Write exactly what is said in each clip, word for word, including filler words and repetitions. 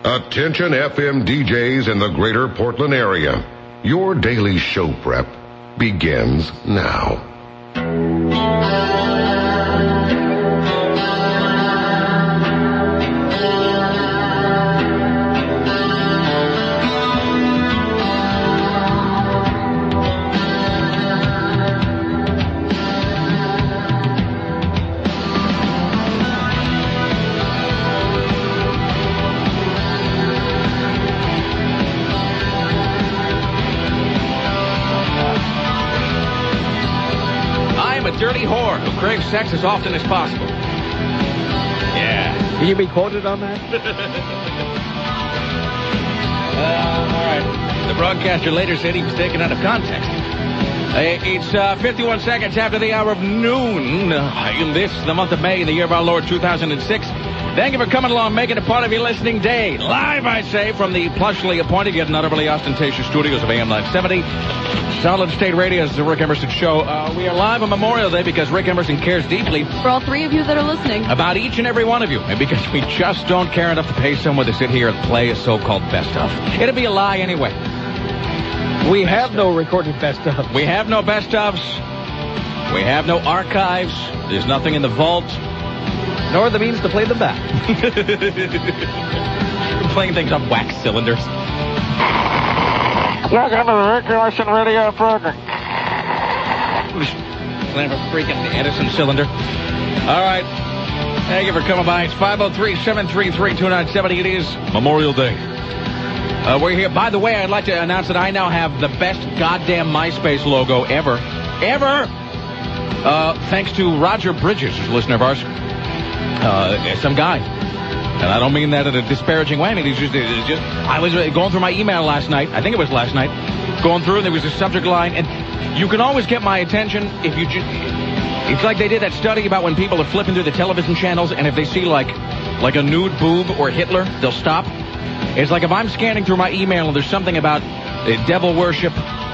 Attention F M D Js in the greater Portland area. Your daily show prep begins now. Dirty whore who craves sex as often as possible. Yeah. Can you be quoted on that? uh, all right. The broadcaster later said he was taken out of context. Uh, it's uh, fifty-one seconds after the hour of noon uh, in this, the month of May, in the year of our Lord two thousand six. Thank you for coming along, making it part of your listening day. Live, I say, from the plushly appointed yet not overly ostentatious studios of A M nine seventy. Solid State Radio's The Rick Emerson Show. Uh, we are live on Memorial Day because Rick Emerson cares deeply. For all three of you that are listening. About each and every one of you. And because we just don't care enough to pay someone to sit here and play a so-called best-of. It'd be a lie anyway. We have no recorded best-of. We have no best-ofs. We have no archives. There's nothing in the vault. Nor the means to play them back. Playing things on wax cylinders. Welcome to the Rick Emerson Radio program. Playing for freaking Edison cylinder. All right. Thank you for coming by. It's five oh three, seven three three, two nine seven oh. It is Memorial Day. Uh, we're here. By the way, I'd like to announce that I now have the best goddamn MySpace logo ever. Ever! Uh, thanks to Roger Bridges, who's a listener of ours. Uh, some guy. And I don't mean that in a disparaging way. I mean, he's just, it's just, I was going through my email last night. I think it was last night. Going through, and there was a subject line. And you can always get my attention if you just... It's like they did that study about when people are flipping through the television channels, and if they see, like, like a nude boob or Hitler, they'll stop. It's like if I'm scanning through my email and there's something about uh, devil worship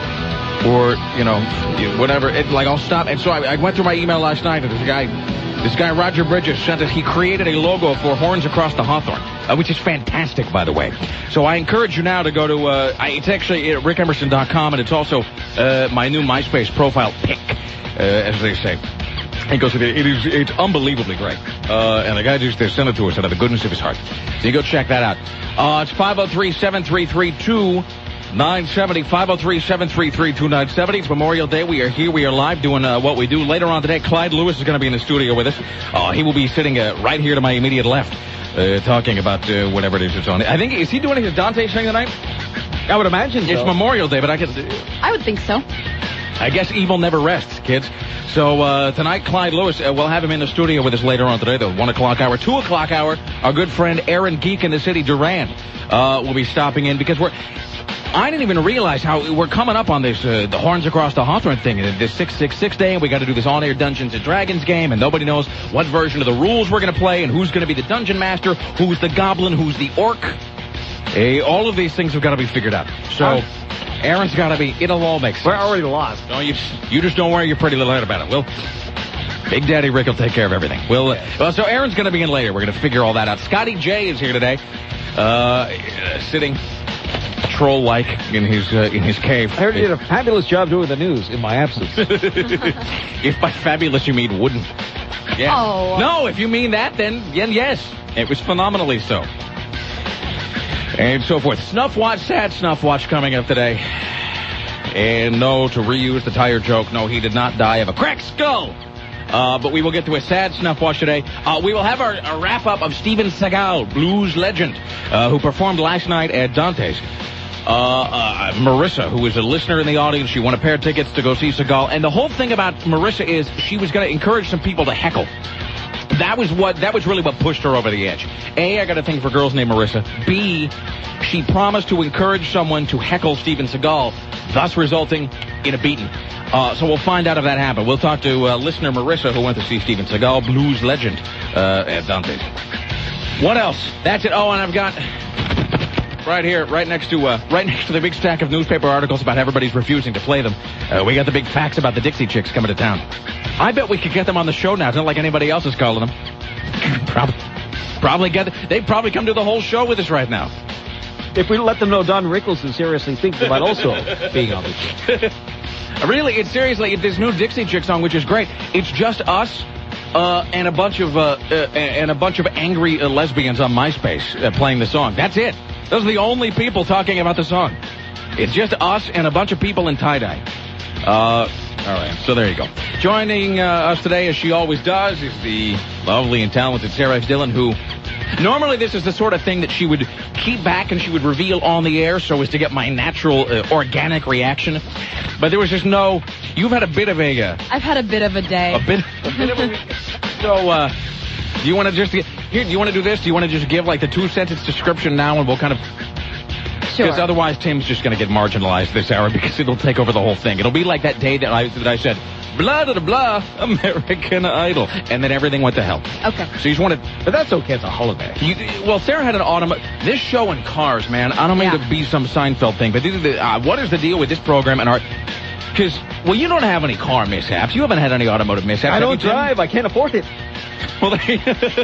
or, you know, whatever, it, like, I'll stop. And so I, I went through my email last night, and there's a guy... This guy, Roger Bridges, sent us, he created a logo for Horns Across the Hawthorne, uh, which is fantastic, by the way. So I encourage you now to go to, uh, I, it's actually at rick emerson dot com, and it's also uh, my new MySpace profile pic, uh, as they say. It goes, it is, it's unbelievably great. Uh, and the guy just sent it to us out of the goodness of his heart. So you go check that out. Uh, it's five oh three, seven three three, two nine seven oh, five oh three, seven three three, two nine seven oh. It's Memorial Day. We are here. We are live doing uh, what we do. Later on today, Clyde Lewis is going to be in the studio with us. Uh, he will be sitting uh, right here to my immediate left, uh, talking about uh, whatever it is that's on. I think, is he doing his Dante thing tonight? I would imagine so. It's Memorial Day, but I could... I would think so. I guess evil never rests, kids. So uh, tonight, Clyde Lewis, uh, we'll have him in the studio with us later on today, the one o'clock hour. two o'clock hour, our good friend Aaron Geek in the city, Durand, uh, will be stopping in because we're... I didn't even realize how we're coming up on this, uh, the Horns Across the Hawthorne thing, this six six six day, and we got to do this on-air Dungeons and Dragons game, and nobody knows what version of the rules we're going to play, and who's going to be the dungeon master, who's the goblin, who's the orc. Hey, all of these things have got to be figured out. So, Aaron's got to be, it'll all make sense. We're already lost. No, you, you just don't worry your pretty little head about it. We'll, Big Daddy Rick will take care of everything. We'll, uh, well, so Aaron's going to be in later. We're going to figure all that out. Scotty J is here today, uh, sitting... troll-like in his uh, in his cave. I heard you did a fabulous job doing the news in my absence. If by fabulous you mean wouldn't. Yeah. Oh. No, if you mean that, then, then yes. It was phenomenally so. And so forth. Snuff Watch, sad Snuff Watch coming up today. And no, to reuse the tire joke, no, he did not die of a cracked skull. Uh, but we will get to a sad Snuff Watch today. Uh, we will have our, a wrap-up of Steven Seagal, blues legend, uh, who performed last night at Dante's. Uh, uh, Marissa, who is a listener in the audience, she won a pair of tickets to go see Seagal. And the whole thing about Marissa is she was going to encourage some people to heckle. That was what, that was really what pushed her over the edge. A, I got a thing for girls named Marissa. B, she promised to encourage someone to heckle Steven Seagal, thus resulting in a beating. Uh, so we'll find out if that happened. We'll talk to uh, listener Marissa, who went to see Steven Seagal, blues legend, uh, at Dante's. What else? That's it. Oh, and I've got... Right here, right next to uh, right next to the big stack of newspaper articles about everybody's refusing to play them. Uh, we got the big facts about the Dixie Chicks coming to town. I bet we could get them on the show now. It's not like anybody else is calling them. Probably. Probably get. They'd probably come to the whole show with us right now. If we let them know Don Rickles is seriously thinking about also being on the show. Really, it's seriously this new Dixie Chick song, which is great. It's just us uh, and a bunch of uh, uh, and a bunch of angry uh, lesbians on MySpace uh, playing the song. That's it. Those are the only people talking about the song. It's just us and a bunch of people in tie-dye. Uh, all right, so there you go. Joining uh, us today, as she always does, is the lovely and talented Sarah X. Dillon, who normally this is the sort of thing that she would keep back and she would reveal on the air so as to get my natural, uh, organic reaction. But there was just no... You've had a bit of a... Uh, I've had a bit of a day. a bit, a bit of a... So, uh, do you want to just... Here, do you want to do this? Do you want to just give, like, the two-sentence description now and we'll kind of... Sure. Because otherwise Tim's just going to get marginalized this hour because it'll take over the whole thing. It'll be like that day that I, that I said, blah, blah, blah, American Idol. And then everything went to hell. Okay. So you just wanted... But that's okay. It's a holiday. You, well, Sarah had an automobile... This show in cars, man, I don't mean Yeah. to be some Seinfeld thing, but this is the, uh, what is the deal with this program and our... Because, well, you don't have any car mishaps. You haven't had any automotive mishaps. I have don't you, Tim? drive. I can't afford it. Well, there,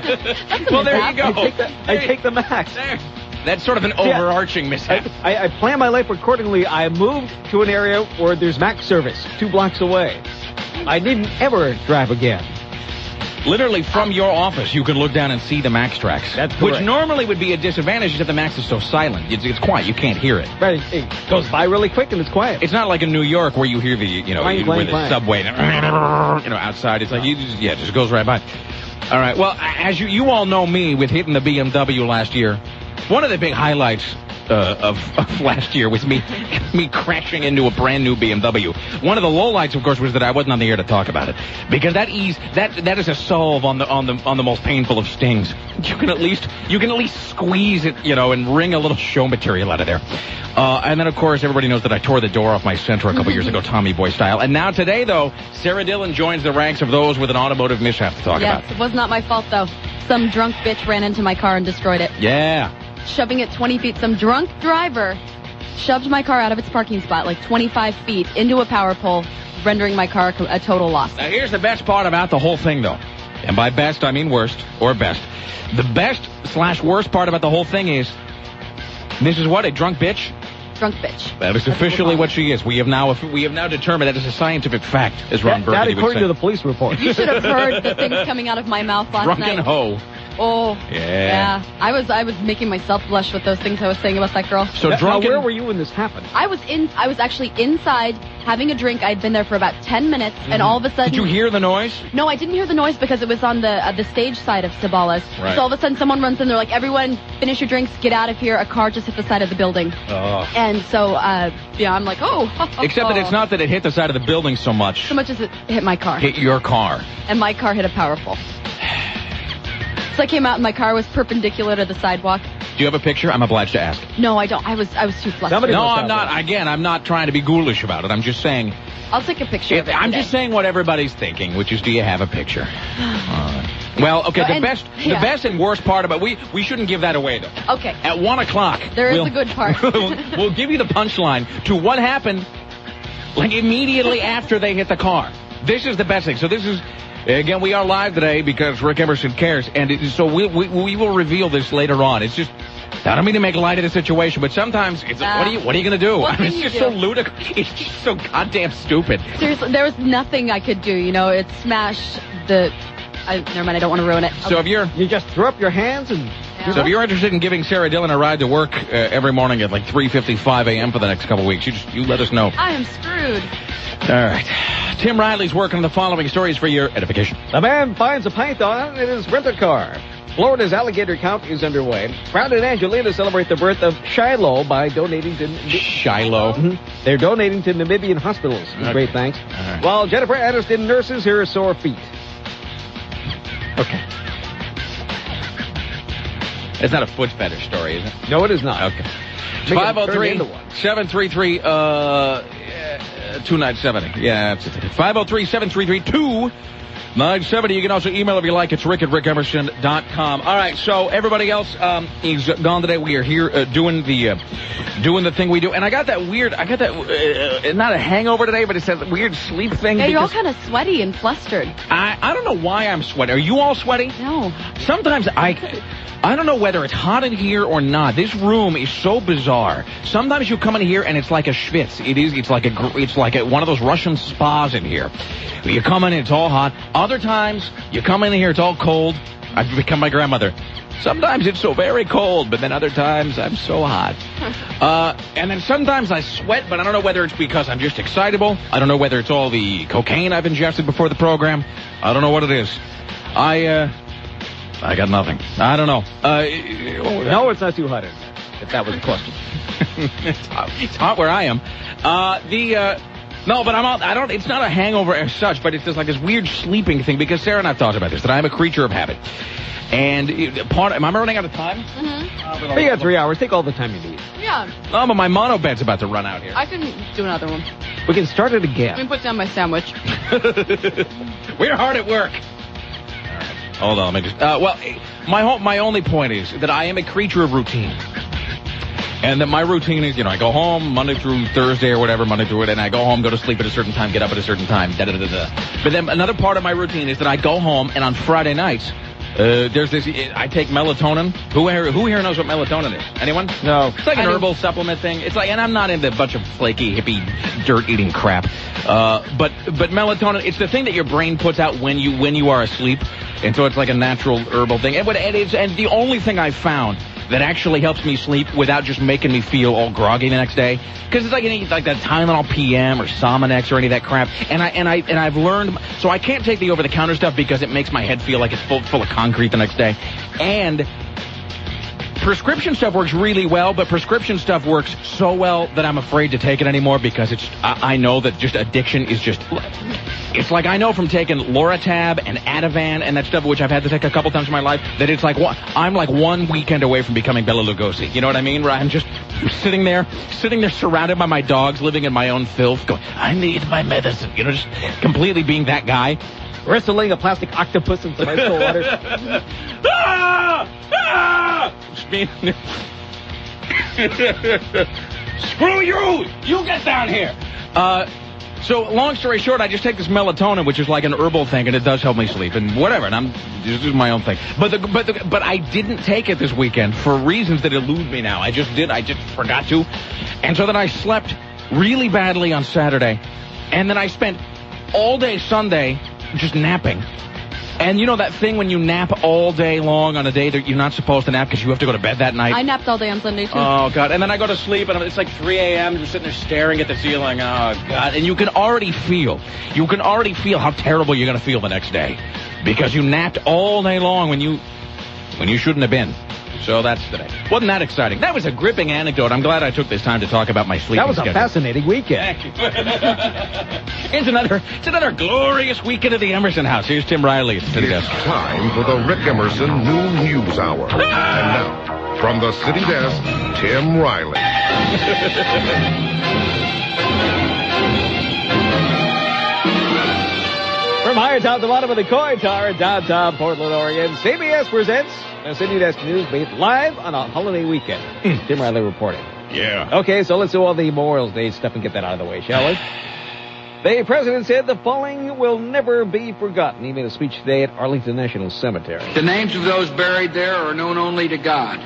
well, there you go. I take the, I There- take the max. there. That's sort of an Yeah. overarching mishap. I, I, I plan my life accordingly. I moved to an area where there's Mac service, two blocks away. I didn't ever drive again. Literally from your office, you can look down and see the Max tracks. That's Which correct. normally would be a disadvantage because the Max is so silent. It's, it's quiet. You can't hear it. Right, it goes by really quick and it's quiet. It's not like in New York where you hear the, you know, Clang, you, clang, where the clang. subway, you know, outside. It's like, you just, yeah, it just goes right by. All right. Well, as you, you all know me with hitting the B M W last year, one of the big highlights uh, of, of last year was me me crashing into a brand new B M W. One of the lowlights, of course, was that I wasn't on the air to talk about it because that ease that that is a solve on the on the on the most painful of stings. You can at least you can at least squeeze it, you know, and wring a little show material out of there. Uh, and then, of course, everybody knows that I tore the door off my Sentra a couple years ago, Tommy Boy style. And now today, though, Sarah Dillon joins the ranks of those with an automotive mishap to talk Yes, about. it was not my fault, though. Some drunk bitch ran into my car and destroyed it. Yeah. Shoving it twenty feet. Some drunk driver shoved my car out of its parking spot, like twenty-five feet, into a power pole, rendering my car a total loss. Now, here's the best part about the whole thing, though. And by best, I mean worst, or best. The best slash worst part about the whole thing is, this is what, a drunk bitch? Drunk bitch. That is That's officially we're what she is. We have now we have now determined that is a scientific fact, as Ron That, that Burgundy would according say. to the police report. You should have heard the things coming out of my mouth last Drunken night. hoe. Oh, Yeah. yeah. I was I was making myself blush with those things I was saying about that girl. So Now, drunken. where were you when this happened? I was in. I was actually inside having a drink. I'd been there for about ten minutes, and all of a sudden, Did you hear the noise? No, I didn't hear the noise because it was on the uh, the stage side of Cibalas. Right. So all of a sudden, someone runs in. They're like, "Everyone, finish your drinks. Get out of here." A car just hit the side of the building, Oh. and so uh, yeah, I'm like, "Oh." Except that it's not that it hit the side of the building so much. so much as it hit my car, Hit your car. and my car hit a power pole. So I came out, and my car was perpendicular to the sidewalk. Do you have a picture? I'm obliged to ask. No, I don't. I was I was too flustered. Somebody No, must I'm have not. that. Again, I'm not trying to be ghoulish about it. I'm just saying. I'll take a picture. If, of it I'm today. just saying what everybody's thinking, which is, do you have a picture? Uh, well, okay. Well, The and- best, the yeah. best and worst part about we we shouldn't give that away though. Okay. At one o'clock, There is we'll, a good part. we'll, we'll give you the punchline to what happened, like immediately after they hit the car. This is the best thing. So this is. Again, we are live today because Rick Emerson cares, and it, so we, we we will reveal this later on. It's just, I don't mean to make light of the situation, but sometimes it's Uh, what are you what are you going to do? what I mean, can it's you just so do? ludicrous. It's just so goddamn stupid. Seriously, there was nothing I could do. You know, it smashed the. I, never mind. I don't want to ruin it. So if you're You just throw up your hands and... Yeah. so if you're interested in giving Sarah Dillon a ride to work uh, every morning at like three fifty-five a.m. for the next couple of weeks, you just you let us know. I am screwed. All right. Tim Riley's working on the following stories for your edification. A man finds a python in his rental car. Florida's alligator count is underway. Brad and Angelina celebrate the birth of Shiloh by donating to... Shiloh. Mhm. They're donating to Namibian hospitals. Okay. Great thanks. All right. While Jennifer Aniston nurses her sore feet. Okay. It's not a foot fetish story, is it? No, it is not. Okay. Make it five oh turn three, into one. seven three three, uh, two nine seven. Yeah, that's it. five oh three, seven three three, two nine seventy. You can also email if you like. It's rick at rick emerson dot com. All right, so everybody else um, is gone today. We are here uh, doing the uh, doing the thing we do. And I got that weird, I got that, uh, not a hangover today, but it's that weird sleep thing. Yeah, you're all kind of sweaty and flustered. I, I don't know why I'm sweaty. Are you all sweaty? No. Sometimes I... I don't know whether it's hot in here or not. This room is so bizarre. Sometimes you come in here and it's like a schwitz. It is. It's like a. It's like a, one of those Russian spas in here. You come in and it's all hot. Other times you come in here, it's all cold. I've become my grandmother. Sometimes it's so very cold, but then other times I'm so hot. Uh, and then sometimes I sweat, but I don't know whether it's because I'm just excitable. I don't know whether it's all the cocaine I've ingested before the program. I don't know what it is. I. Uh, I got nothing. I don't know. Uh, no, it's not too hot in there, if that was the question. it's, hot. It's hot where I am. Uh, the, uh, no, but I'm not, I don't, it's not a hangover as such, but it's just like this weird sleeping thing, because Sarah and I've talked about this, that I'm a creature of habit. And it, part, am I running out of time? Mm-hmm. Uh, you got three hours. Take all the time you need. Yeah. No, but my mono bed's about to run out here. I can do another one. We can start it Let me again. put down my sandwich. We're hard at work. Hold on, let me just... Uh, well, my whole, my only point is that I am a creature of routine. And that my routine is, you know, I go home Monday through Thursday or whatever, Monday through it, and I go home, go to sleep at a certain time, get up at a certain time, da-da-da-da. But then another part of my routine is that I go home, and on Friday nights, uh, there's this... I take melatonin. Who here, who here knows what melatonin is? Anyone? No. It's like an I herbal do. supplement thing. It's like... And I'm not into a bunch of flaky, hippie, dirt-eating crap. Uh, but but melatonin, it's the thing that your brain puts out when you when you are asleep. And so it's like a natural herbal thing. And, and, it's, and the only thing I've found that actually helps me sleep without just making me feel all groggy the next day, because it's like any, like that Tylenol P M or Somanex or any of that crap. And I and I and I've learned, so I can't take the over-the-counter stuff because it makes my head feel like it's full full of concrete the next day. And prescription stuff works really well, but prescription stuff works so well that I'm afraid to take it anymore, because it's I, I know that just addiction is just... It's like I know from taking Loratab and Ativan and that stuff, which I've had to take a couple times in my life, that it's like I'm like one weekend away from becoming Bela Lugosi. You know what I mean? Where I'm just sitting there, sitting there surrounded by my dogs, living in my own filth, going, I need my medicine. You know, just completely being that guy. Wrestling a plastic octopus in some ice cold water. ah! Ah! Screw you! You get down here! Uh... So, long story short, I just take this melatonin, which is like an herbal thing, and it does help me sleep, and whatever, and I'm, this is my own thing. But the, but the, but I didn't take it this weekend for reasons that elude me now. I just did, I just forgot to. And so then I slept really badly on Saturday, and then I spent all day Sunday just napping. And you know that thing when you nap all day long on a day that you're not supposed to nap because you have to go to bed that night? I napped all day on Sunday, too. Oh, God. And then I go to sleep, and it's like three a.m., you're sitting there staring at the ceiling. Oh, God. And you can already feel, you can already feel how terrible you're going to feel the next day. Because you napped all day long when you, when you shouldn't have been. So that's today. Wasn't that exciting? That was a gripping anecdote. I'm glad I took this time to talk about my sleeping That was a schedule. fascinating weekend. Thank you. it's another, it's another glorious weekend at the Emerson House. Here's Tim Riley at the City It's Desk. time for the Rick Emerson Noon News Hour. And now, from the City Desk, Tim Riley. From higher top to bottom of the coin tower in downtown Portland, Oregon, C B S presents the City Desk News Beat live on a holiday weekend. Tim Riley reporting. Yeah. Okay, so let's do all the Memorial Day stuff and get that out of the way, shall we? The president said the following will never be forgotten. He made a speech today at Arlington National Cemetery. The names of those buried there are known only to God.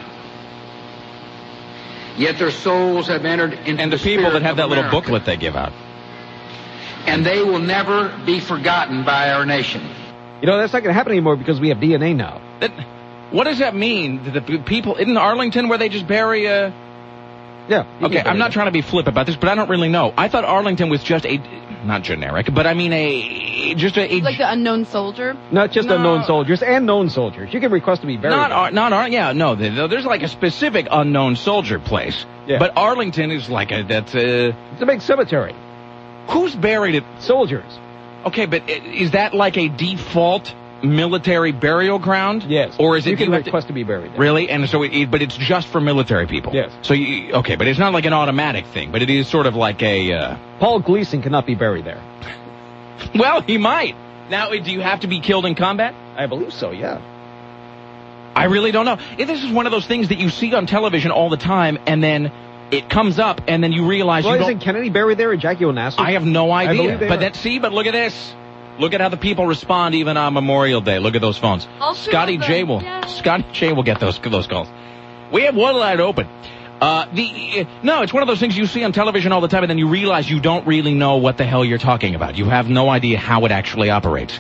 Yet their souls have entered into And the the people spirit that have of that little America, booklet they give out. and they will never be forgotten by our nation. You know, that's not going to happen anymore because we have D N A now. That, what does that mean? The people in Arlington where they just bury a... Yeah. Okay, I'm not trying to be flip about this, but I don't really know. I thought Arlington was just a... Not generic, but I mean a... Just a... a Like the unknown soldier? Not just No. unknown soldiers and known soldiers. You can request to be buried. Not, there. Ar- not Ar- yeah, no, there- there's like a specific unknown soldier place. Yeah. But Arlington is like a... That's a... It's a big cemetery. Who's buried at... Soldiers. Okay, but i- is that like a default military burial ground? Yes. Or is it... You can you have to- request to be buried there. Really? And so it, it, but it's just for military people. Yes. So you, okay, but it's not like an automatic thing, but it is sort of like a, uh, Paul Gleason cannot be buried there. well, he might. Now, do you have to be killed in combat? I believe so, yeah. I really don't know. This is one of those things that you see on television all the time, and then it comes up, and then you realize well, you don't... isn't Kennedy buried there, or Jackie Onassis? I have no idea. But are. that, see, but look at this. Look at how the people respond even on Memorial Day. Look at those phones. I'll Scotty them. J will. Yeah. Scotty J will get those those calls. We have one line open. Uh, the uh, no, it's one of those things you see on television all the time, and then you realize you don't really know what the hell you're talking about. You have no idea how it actually operates.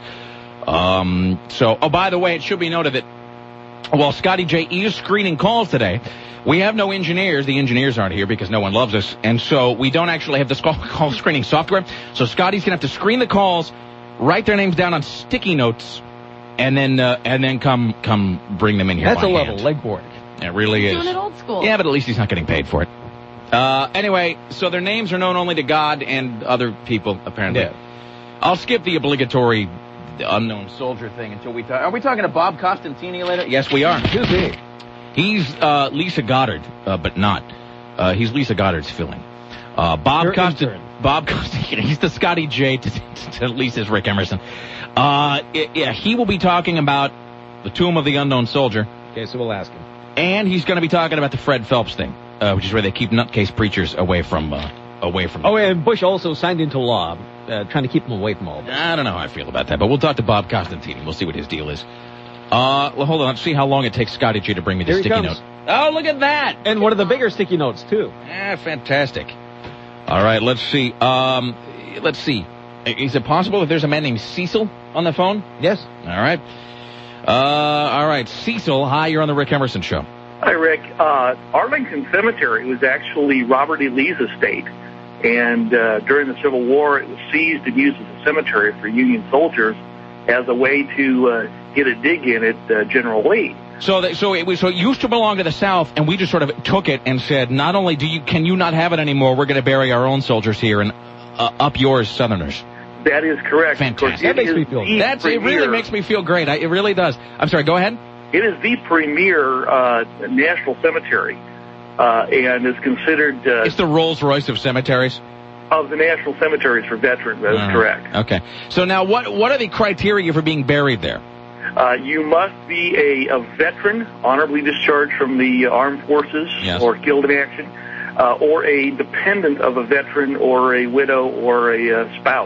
Um. So, oh, by the way, it should be noted that while Scotty J is screening calls today, we have no engineers. The engineers aren't here because no one loves us, and so we don't actually have this call, call screening software. So Scotty's gonna have to screen the calls, write their names down on sticky notes, and then uh, and then come come bring them in here. That's by a level, hand. leg work. It really is. Doing it old school. Yeah, but at least he's not getting paid for it. Uh, anyway, so their names are known only to God and other people, apparently. Yeah. I'll skip the obligatory unknown soldier thing until we talk. Are we talking to Bob Costantini later? Yes, we are. Who's he? He's uh, Lisa Goddard, uh, but not. Uh, he's Lisa Goddard's filling. Uh, Bob Your Costant. intern. Bob Costantini. He's the Scotty J to, to, to Lisa's Rick Emerson. Uh, yeah, he will be talking about the Tomb of the Unknown Soldier. Okay, so we'll ask him. And he's going to be talking about the Fred Phelps thing, uh, which is where they keep nutcase preachers away from, uh, away from. Oh, and Bush also signed into law, uh, trying to keep them away from all this. I don't know how I feel about that, but we'll talk to Bob Costantini. We'll see what his deal is. Uh, well, hold on. Let's see how long it takes Scotty J to bring me the Here he sticky comes. note. Oh, look at that! And one of the bigger sticky notes, too. Ah, fantastic. All right, let's see. Um, let's see. Is it possible that there's a man named Cecil on the phone? Yes. All right. Uh, all right, Cecil. Hi, you're on the Rick Emerson Show. Hi, Rick. Uh, Arlington Cemetery was actually Robert E. Lee's estate, and uh, during the Civil War, it was seized and used as a cemetery for Union soldiers as a way to uh, get a dig in at uh, General Lee. So, that, so it was. So it used to belong to the South, and we just sort of took it and said, not only do you can you not have it anymore, we're going to bury our own soldiers here and uh, up yours, Southerners. That is correct. Fantastic. Of course, That it makes is me feel the That's it. Really premier- makes me feel great. I, it really does. I'm sorry. Go ahead. It is the premier uh, national cemetery, uh, and is considered uh, It's the Rolls Royce of cemeteries. of the national cemeteries for veterans. That is Uh, correct. Okay. So now, what what are the criteria for being buried there? Uh, you must be a, a veteran, honorably discharged from the armed forces Yes. or killed in action, uh, or a dependent of a veteran or a widow or a uh, spouse.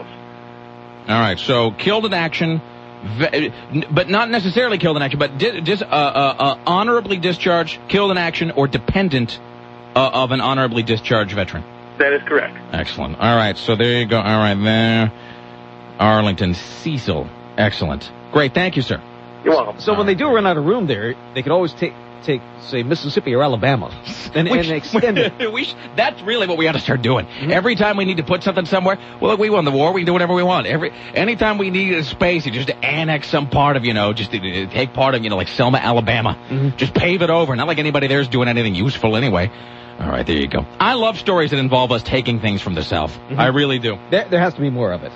All right. So killed in action, ve- but not necessarily killed in action, but di- dis- uh, uh, uh, honorably discharged, killed in action, or dependent uh, of an honorably discharged veteran. That is correct. Excellent. All right. So there you go. All right. There. Arlington. Cecil. Excellent. Great. Thank you, sir. You're welcome. So when they do run out of room there, they could always take, take say, Mississippi or Alabama and, and extend it. we sh- that's really what we ought to start doing. Mm-hmm. Every time we need to put something somewhere, well, look, we won the war. We can do whatever we want. Every anytime we need a space, you just annex some part of, you know, just to, to take part of, you know, like Selma, Alabama. Mm-hmm. Just pave it over. Not like anybody there's doing anything useful anyway. All right, there you go. I love stories that involve us taking things from the South. Mm-hmm. I really do. There, there has to be more of it.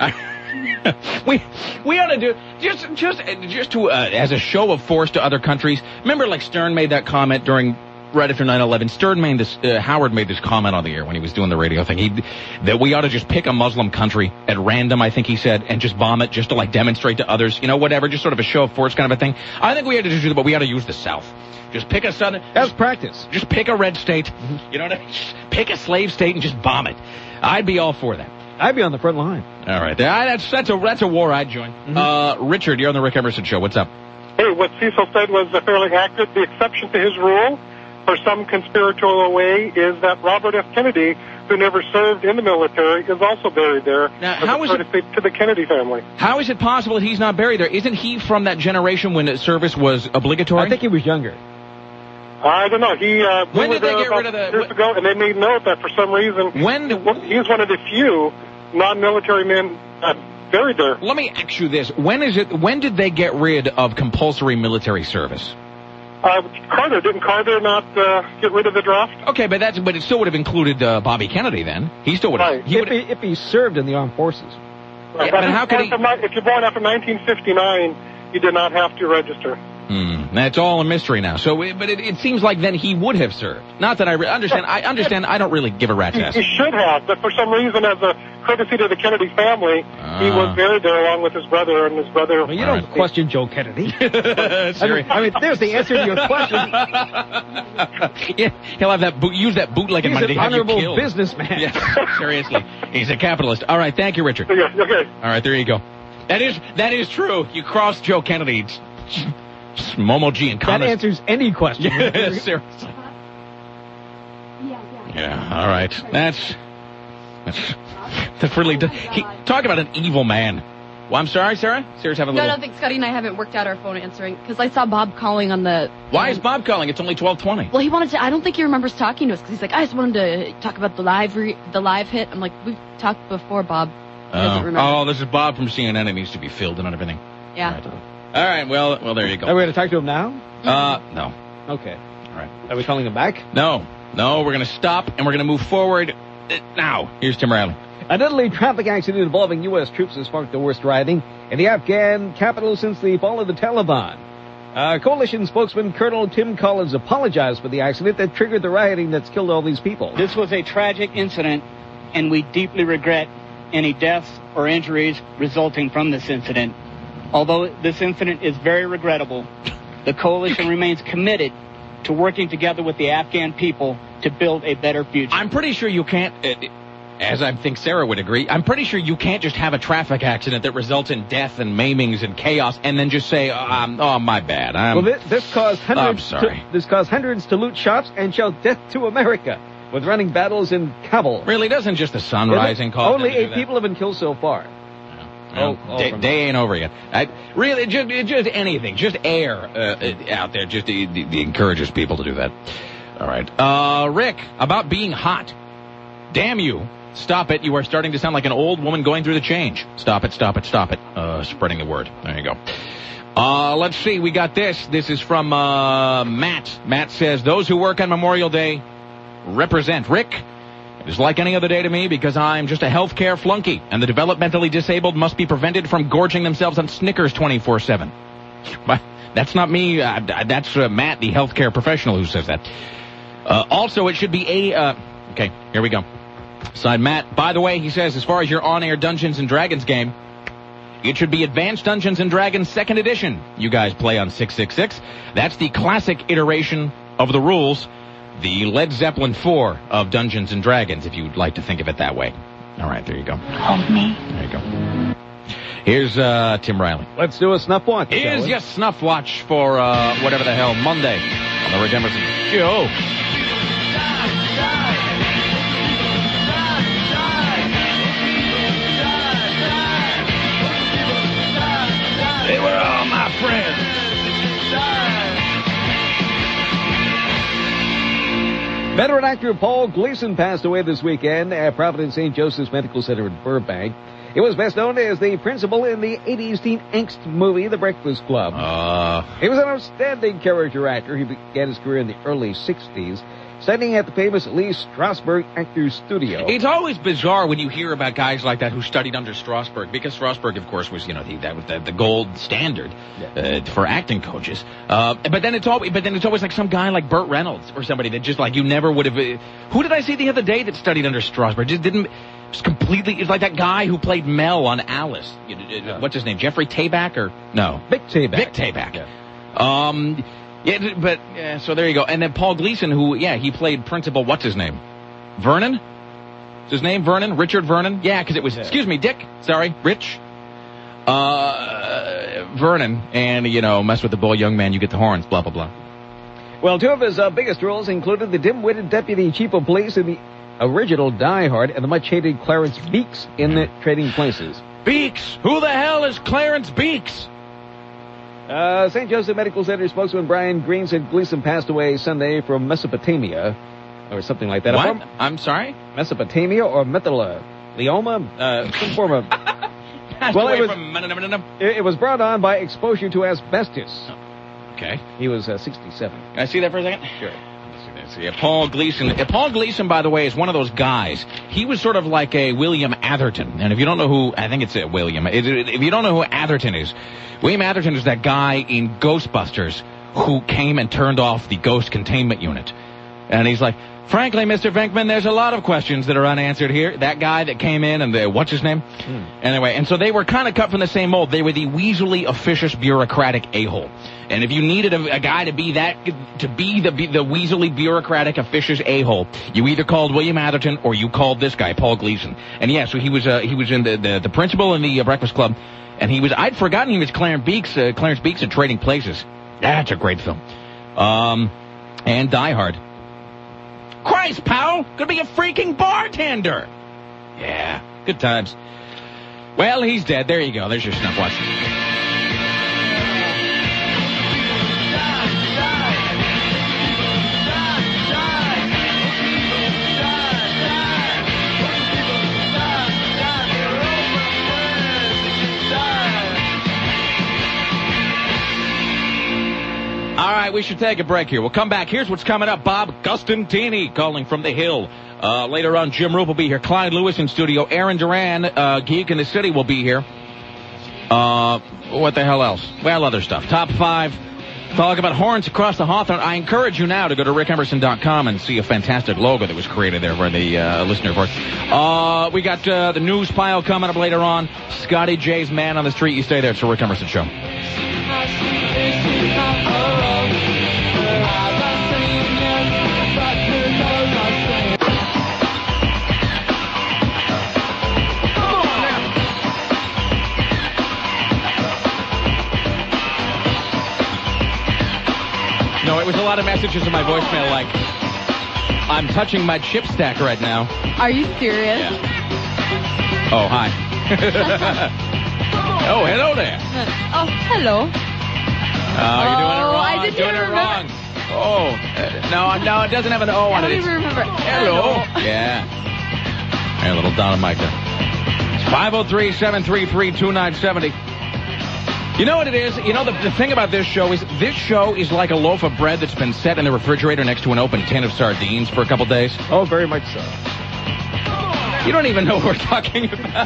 we we ought to do just just just to uh, as a show of force to other countries. Remember, like Stern made that comment during right after nine eleven. Stern made this. Uh, Howard made this comment on the air when he was doing the radio thing. He that we ought to just pick a Muslim country at random. I think he said, and just bomb it, just to like demonstrate to others. You know, whatever. Just sort of a show of force kind of a thing. I think we ought to do that, but we ought to use the South. Just pick a southern. As practice. Just pick a red state. Mm-hmm. You know what I mean? Just pick a slave state and just bomb it. I'd be all for that. I'd be on the front line. All right, that's that's a that's a war I'd join. Mm-hmm. Uh, Richard, you're on the Rick Emerson Show. What's up? Hey, what Cecil said was uh, fairly accurate. The exception to his rule, for some conspiratorial way, is that Robert F. Kennedy, who never served in the military, is also buried there. Now, as how a is it courtesy to the Kennedy family? How is it possible that he's not buried there? Isn't he from that generation when service was obligatory? I think he was younger. I don't know. He uh, when we did they were get there rid of the? years ago, and they made note that for some reason When he's one of the few non-military men uh, buried there. Let me ask you this: When is it? When did they get rid of compulsory military service? Uh, Carter didn't Carter not uh, get rid of the draft? Okay, but that's but it still would have included uh, Bobby Kennedy then. He still would have. Right. He If he, if he served in the armed forces. Right. Yeah, but how could he? If you're born after nineteen fifty-nine, you did not have to register. Hmm. That's all a mystery now. So, it, but it, it seems like then he would have served. Not that I re- understand. I understand. I don't really give a rat's ass. He should have, but for some reason, as a courtesy to the Kennedy family, uh. he was buried there along with his brother and his brother. Well, you don't right. question Joe Kennedy. I, mean, I mean, there's the answer to your question. Yeah, he'll have that boot, use that bootlegged He's money an to have you honorable killed. businessman. Yeah, seriously. He's a capitalist. All right, thank you, Richard. Yeah, okay. All right, there you go. That is that is true. You cross Joe Kennedy. It's, it's Momo G and That Congress. answers any question. Yeah, seriously. Yeah, all right. That's that's that really. Do, he, talk about an evil man. Well, I'm sorry, Sarah. Sarah's having a No, little. no, think Scotty and I haven't worked out our phone answering because I saw Bob calling on the. Why is Bob calling? It's only twelve twenty. Well, he wanted to. I don't think he remembers talking to us because he's like, I just wanted to talk about the live re- the live hit. I'm like, we've talked before, Bob. He doesn't Oh. remember. oh, this is Bob from C N N. It needs to be filled and everything. Yeah. All right. All right. Well, well, there you go. Are we going to talk to him now? Uh, no. Okay. All right. Are we calling him back? No. No. We're going to stop and we're going to move forward uh, now. Here's Tim Riley. A deadly traffic accident involving U S troops has sparked the worst rioting in the Afghan capital since the fall of the Taliban. Uh, coalition spokesman Colonel Tim Collins apologized for the accident that triggered the rioting that's killed all these people. This was a tragic incident, and we deeply regret any deaths or injuries resulting from this incident. Although this incident is very regrettable, the coalition remains committed to working together with the Afghan people to build a better future. I'm pretty sure you can't, uh, as I think Sarah would agree, I'm pretty sure you can't just have a traffic accident that results in death and maimings and chaos and then just say, oh, um, oh my bad. I'm, Well, this, this caused hundreds. I'm sorry. To, this caused hundreds to loot shops and shout "Death to America" with running battles in Kabul. Really, doesn't just the sun rising cause Only them to do eight that? people have been killed so far. Well, Oh, day, oh, day ain't over yet. I, really, just, just anything, just air uh, out there, just the, the, the encourages people to do that. All right, uh, Rick, about being hot. Damn you! Stop it! You are starting to sound like an old woman going through the change. Stop it! Stop it! Stop it! Uh, spreading the word. There you go. Uh, let's see. We got this. This is from uh, Matt. Matt says those who work on Memorial Day represent. Rick, it is like any other day to me because I'm just a healthcare flunky, and the developmentally disabled must be prevented from gorging themselves on Snickers twenty-four seven. But that's not me. Uh, that's uh, Matt, the healthcare professional, who says that. Uh, also, it should be a... Uh, okay, here we go. Signed, Matt. By the way, he says, as far as your on-air Dungeons and Dragons game, it should be Advanced Dungeons and Dragons second Edition. You guys play on six six six. That's the classic iteration of the rules. The Led Zeppelin four of Dungeons and Dragons, if you'd like to think of it that way. All right, there you go. Hold me. There you go. Here's uh, Tim Riley. Let's do a snuff watch. Here's your snuff watch for uh, whatever the hell, Monday on the Rick Emerson Show. They were all my friends. Veteran actor Paul Gleason passed away this weekend at Providence Saint Joseph's Medical Center in Burbank. He was best known as the principal in the eighties teen angst movie, The Breakfast Club. Uh, He was an outstanding character actor. He began his career in the early sixties, studying at the famous Lee Strasberg Actors Studio. It's always bizarre when you hear about guys like that who studied under Strasberg, because Strasberg, of course, was, you know, the, that was the, the gold standard uh, for acting coaches. Uh, but then it's always, but then it's always like some guy like Burt Reynolds or somebody that just like you never would have. Uh, who did I see the other day that studied under Strasberg? Just didn't. Just completely. It's like that guy who played Mel on Alice. You know, Yeah. What's his name? Jeffrey Tabak or no? Vic Tabak. Vic Tabak. Yeah. Um. Yeah, but yeah, so there you go. And then Paul Gleason, who yeah, he played Principal. What's his name? Vernon. Is his name Vernon? Richard Vernon? Yeah, because it was. Yeah. Excuse me, Dick. Sorry, Rich. Uh, Vernon, and you know, mess with the bull, young man, you get the horns. Blah blah blah. Well, two of his uh, biggest roles included the dim-witted deputy chief of police in the original Die Hard and the much-hated Clarence Beeks in the Trading Places. Beeks. Who the hell is Clarence Beeks? Uh, Saint Joseph Medical Center spokesman Brian Green said Gleason passed away Sunday from Mesopotamia, or something like that. A What? form- I'm sorry. Mesopotamia or mesothelioma? Uh, some form of... Passed Well, away it was- from. It, it was brought on by exposure to asbestos. Okay. He was uh, sixty-seven. Can I see that for a second? Sure. Let's see Let's see. Paul Gleason. Uh, Paul Gleason, by the way, is one of those guys. He was sort of like a William Atherton. And if you don't know who, I think it's a William. If you don't know who Atherton is, William Atherton is that guy in Ghostbusters who came and turned off the ghost containment unit. And he's like, frankly, Mister Venkman, there's a lot of questions that are unanswered here. That guy that came in and the, what's his name? Hmm. Anyway, and so they were kind of cut from the same mold. They were the weaselly, officious, bureaucratic a-hole. And if you needed a, a guy to be that, to be the the weaselly, bureaucratic, officious a-hole, you either called William Atherton or you called this guy, Paul Gleason. And yeah, so he was uh, he was in the, the, the principal in the uh, Breakfast Club, and he was, I'd forgotten he was Clarence Beeks, uh, Clarence Beeks in Trading Places. That's a great film. Um, and Die Hard. Christ, pal, could be a freaking bartender. Yeah, good times. Well, he's dead. There you go. There's your snuff watch. All right, we should take a break here. We'll come back. Here's what's coming up. Bob Costantini calling from the Hill. Uh, later on, Jim Roop will be here. Clyde Lewis in studio. Aaron Duran, uh, Geek in the City, will be here. Uh, what the hell else? Well, other stuff. Top five. Talk about horns across the Hawthorne. I encourage you now to go to rick emerson dot com and see a fantastic logo that was created there for the uh, listener for. Uh, we got uh, the news pile coming up later on. Scotty J's Man on the Street. You stay there. It's the Rick Emerson Show. No, it was a lot of messages in my voicemail like, I'm touching my chip stack right now. Are you serious? Yeah. Oh, hi. Oh, hello there. Oh, hello. Oh, you're doing it wrong. I didn't doing even it remember. wrong. Oh, uh, no, no, it doesn't have an O on I it. don't even remember. Hello. Yeah. Hey, a little Donna Mike there. It's five oh three, seven three three, two nine seven oh. You know what it is? You know, the, the thing about this show is this show is like a loaf of bread that's been set in the refrigerator next to an open tin of sardines for a couple days. Oh, very much so. You don't even know what we're talking about.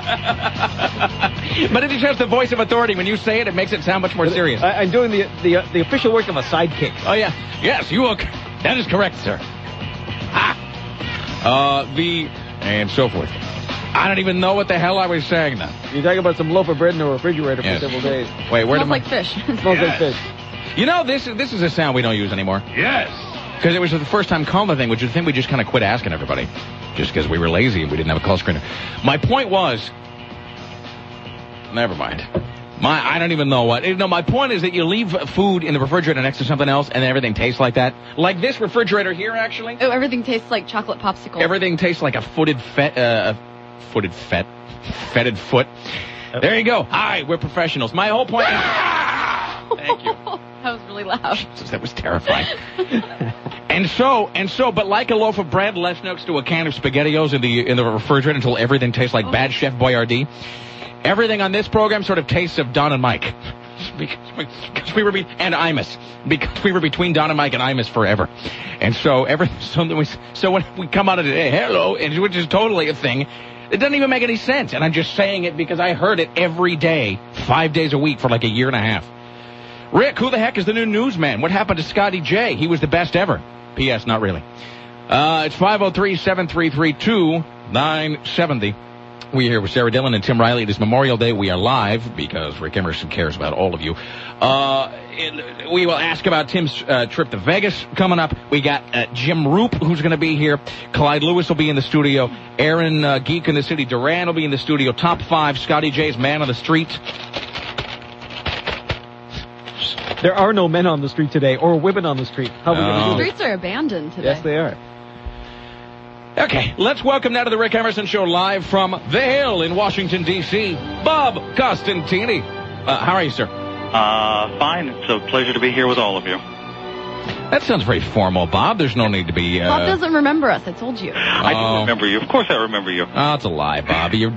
But it just has the voice of authority. When you say it, it makes it sound much more serious. I, I'm doing the, the uh, the official work of a sidekick. Oh, yeah. Yes, you look. That is correct, sir. Ah. Uh, the... And so forth. I don't even know what the hell I was saying now. You're talking about some loaf of bread in the refrigerator Yes. for several days. Wait, where Smells did my... like fish. Smells Yes. like fish. You know, this, this is a sound we don't use anymore. Yes. Because it was the first time calling thing, which I think we just kind of quit asking everybody. Just because we were lazy and we didn't have a call screener. My point was... Never mind. My I don't even know what... No, my point is that you leave food in the refrigerator next to something else and then everything tastes like that. Like this refrigerator here, actually. Oh, everything tastes like chocolate popsicle. Everything tastes like a footed fet... Uh, footed fet... Fetid foot. There you go. Hi, we're professionals. My whole point is... Thank you. That was really loud. Jesus, that was terrifying. and so, and so, but like a loaf of bread left next to a can of SpaghettiOs in the in the refrigerator until everything tastes like oh. bad Chef Boyardee. Everything on this program sort of tastes of Don and Mike. Because we, because we were be, and Imus. Because we were between Don and Mike and Imus forever. And so every so, we, so when we come out of today, hello, and which is totally a thing. It doesn't even make any sense. And I'm just saying it because I heard it every day, five days a week for like a year and a half. Rick, who the heck is the new newsman? What happened to Scotty J? He was the best ever. P S. Not really. Uh, it's five oh three, seven three three, two nine seven oh. We're here with Sarah Dillon and Tim Riley. It is Memorial Day. We are live because Rick Emerson cares about all of you. Uh, it, we will ask about Tim's uh, trip to Vegas coming up. We got uh, Jim Roop, who's going to be here. Clyde Lewis will be in the studio. Aaron uh, Geek in the City. Duran will be in the studio. Top five. Scotty J's Man on the Street. There are no men on the street today, or women on the street. How are we No. going to do The this? streets are abandoned today. Yes, they are. Okay, let's welcome now to the Rick Emerson Show live from The Hill in Washington, D C, Bob Costantini. Uh, how are you, sir? Uh, fine. It's a pleasure to be here with all of you. That sounds very formal, Bob. There's no need to be... Uh... Bob doesn't remember us. I told you. I do Oh. remember you. Of course I remember you. Oh, it's a lie, Bob. You're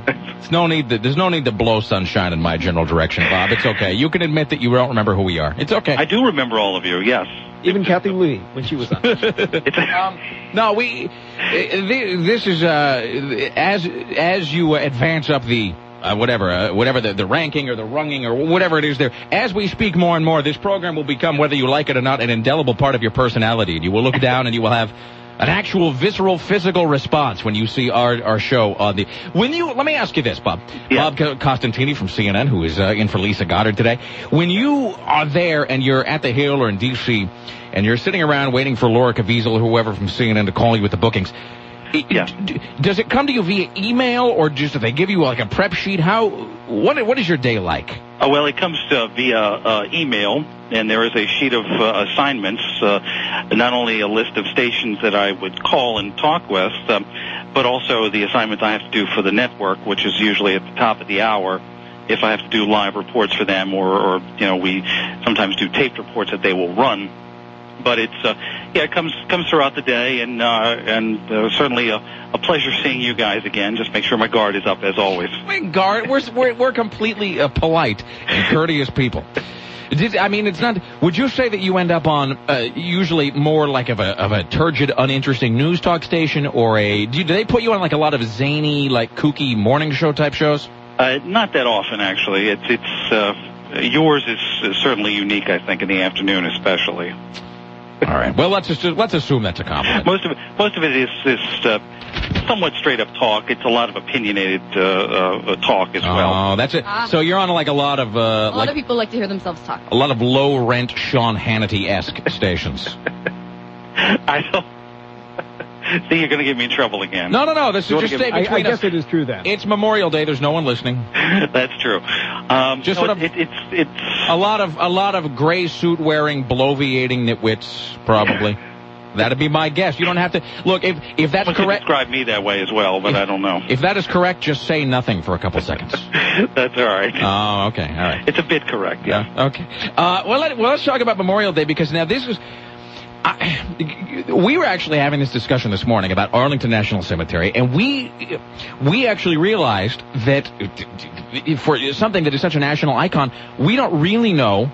There's no need to, there's no need to blow sunshine in my general direction, Bob. It's okay. You can admit that you don't remember who we are. It's okay. I do remember all of you, yes. Even Kathy Lee, when she was on. It's a, um, no, we, this is, uh, as, as you advance up the, Uh, whatever, uh, whatever the, the ranking or the runging or whatever it is there. As we speak more and more, this program will become, whether you like it or not, an indelible part of your personality. And you will look down and you will have an actual visceral physical response when you see our, our show on the... When you... Let me ask you this, Bob. Yeah. Bob Costantini from C N N, who is uh, in for Lisa Goddard today. When you are there and you're at the Hill or in D C and you're sitting around waiting for Laura Caviezel or whoever from C N N to call you with the bookings... Yeah. Does it come to you via email, or just do they give you like a prep sheet? How? What? What is your day like? Oh, well, it comes uh, via uh, email, and there is a sheet of uh, assignments, uh, not only a list of stations that I would call and talk with, um, but also the assignments I have to do for the network, which is usually at the top of the hour. If I have to do live reports for them, or, or you know, we sometimes do taped reports that they will run. But it's uh, yeah, it comes comes throughout the day, and uh, and uh, certainly a, a pleasure seeing you guys again. Just make sure my guard is up as always. Wait, guard, we're we're, we're completely uh, polite and courteous people. Did, I mean, it's not. Would you say that you end up on uh, usually more like of a of a turgid, uninteresting news talk station, or a? Do, you, do they put you on like a lot of zany, like kooky morning show type shows? Uh, not that often, actually. It's it's uh, yours is, is certainly unique. I think in the afternoon, especially. All right. Well, let's just let's assume that's a compliment. Most of it, most of it is is uh, somewhat straight up talk. It's a lot of opinionated uh, uh, talk as well. Oh, that's it. Ah. So you're on like a lot of uh, A lot like of people like to hear themselves talk. a lot of low rent Sean Hannity-esque stations. I don't. See, you're going to get me in trouble again. No, no, no. This You is wanna just give- stay I, between I us. guess it is true then. It's Memorial Day. There's no one listening. That's true. Um, Just no, sort of- it, it's it's A lot of a lot of gray suit wearing, bloviating nitwits, probably. That'd be my guess. You don't have to look if if that's Someone could correct. describe me that way as well, but If- I don't know. If that is correct, just say nothing for a couple seconds. That's all right. Oh, okay, all right. It's a bit correct, yeah. Yeah. Okay. Uh, well, let, well, let's talk about Memorial Day, because now this is. I, we were actually having this discussion this morning about Arlington National Cemetery, and we we actually realized that for something that is such a national icon, we don't really know.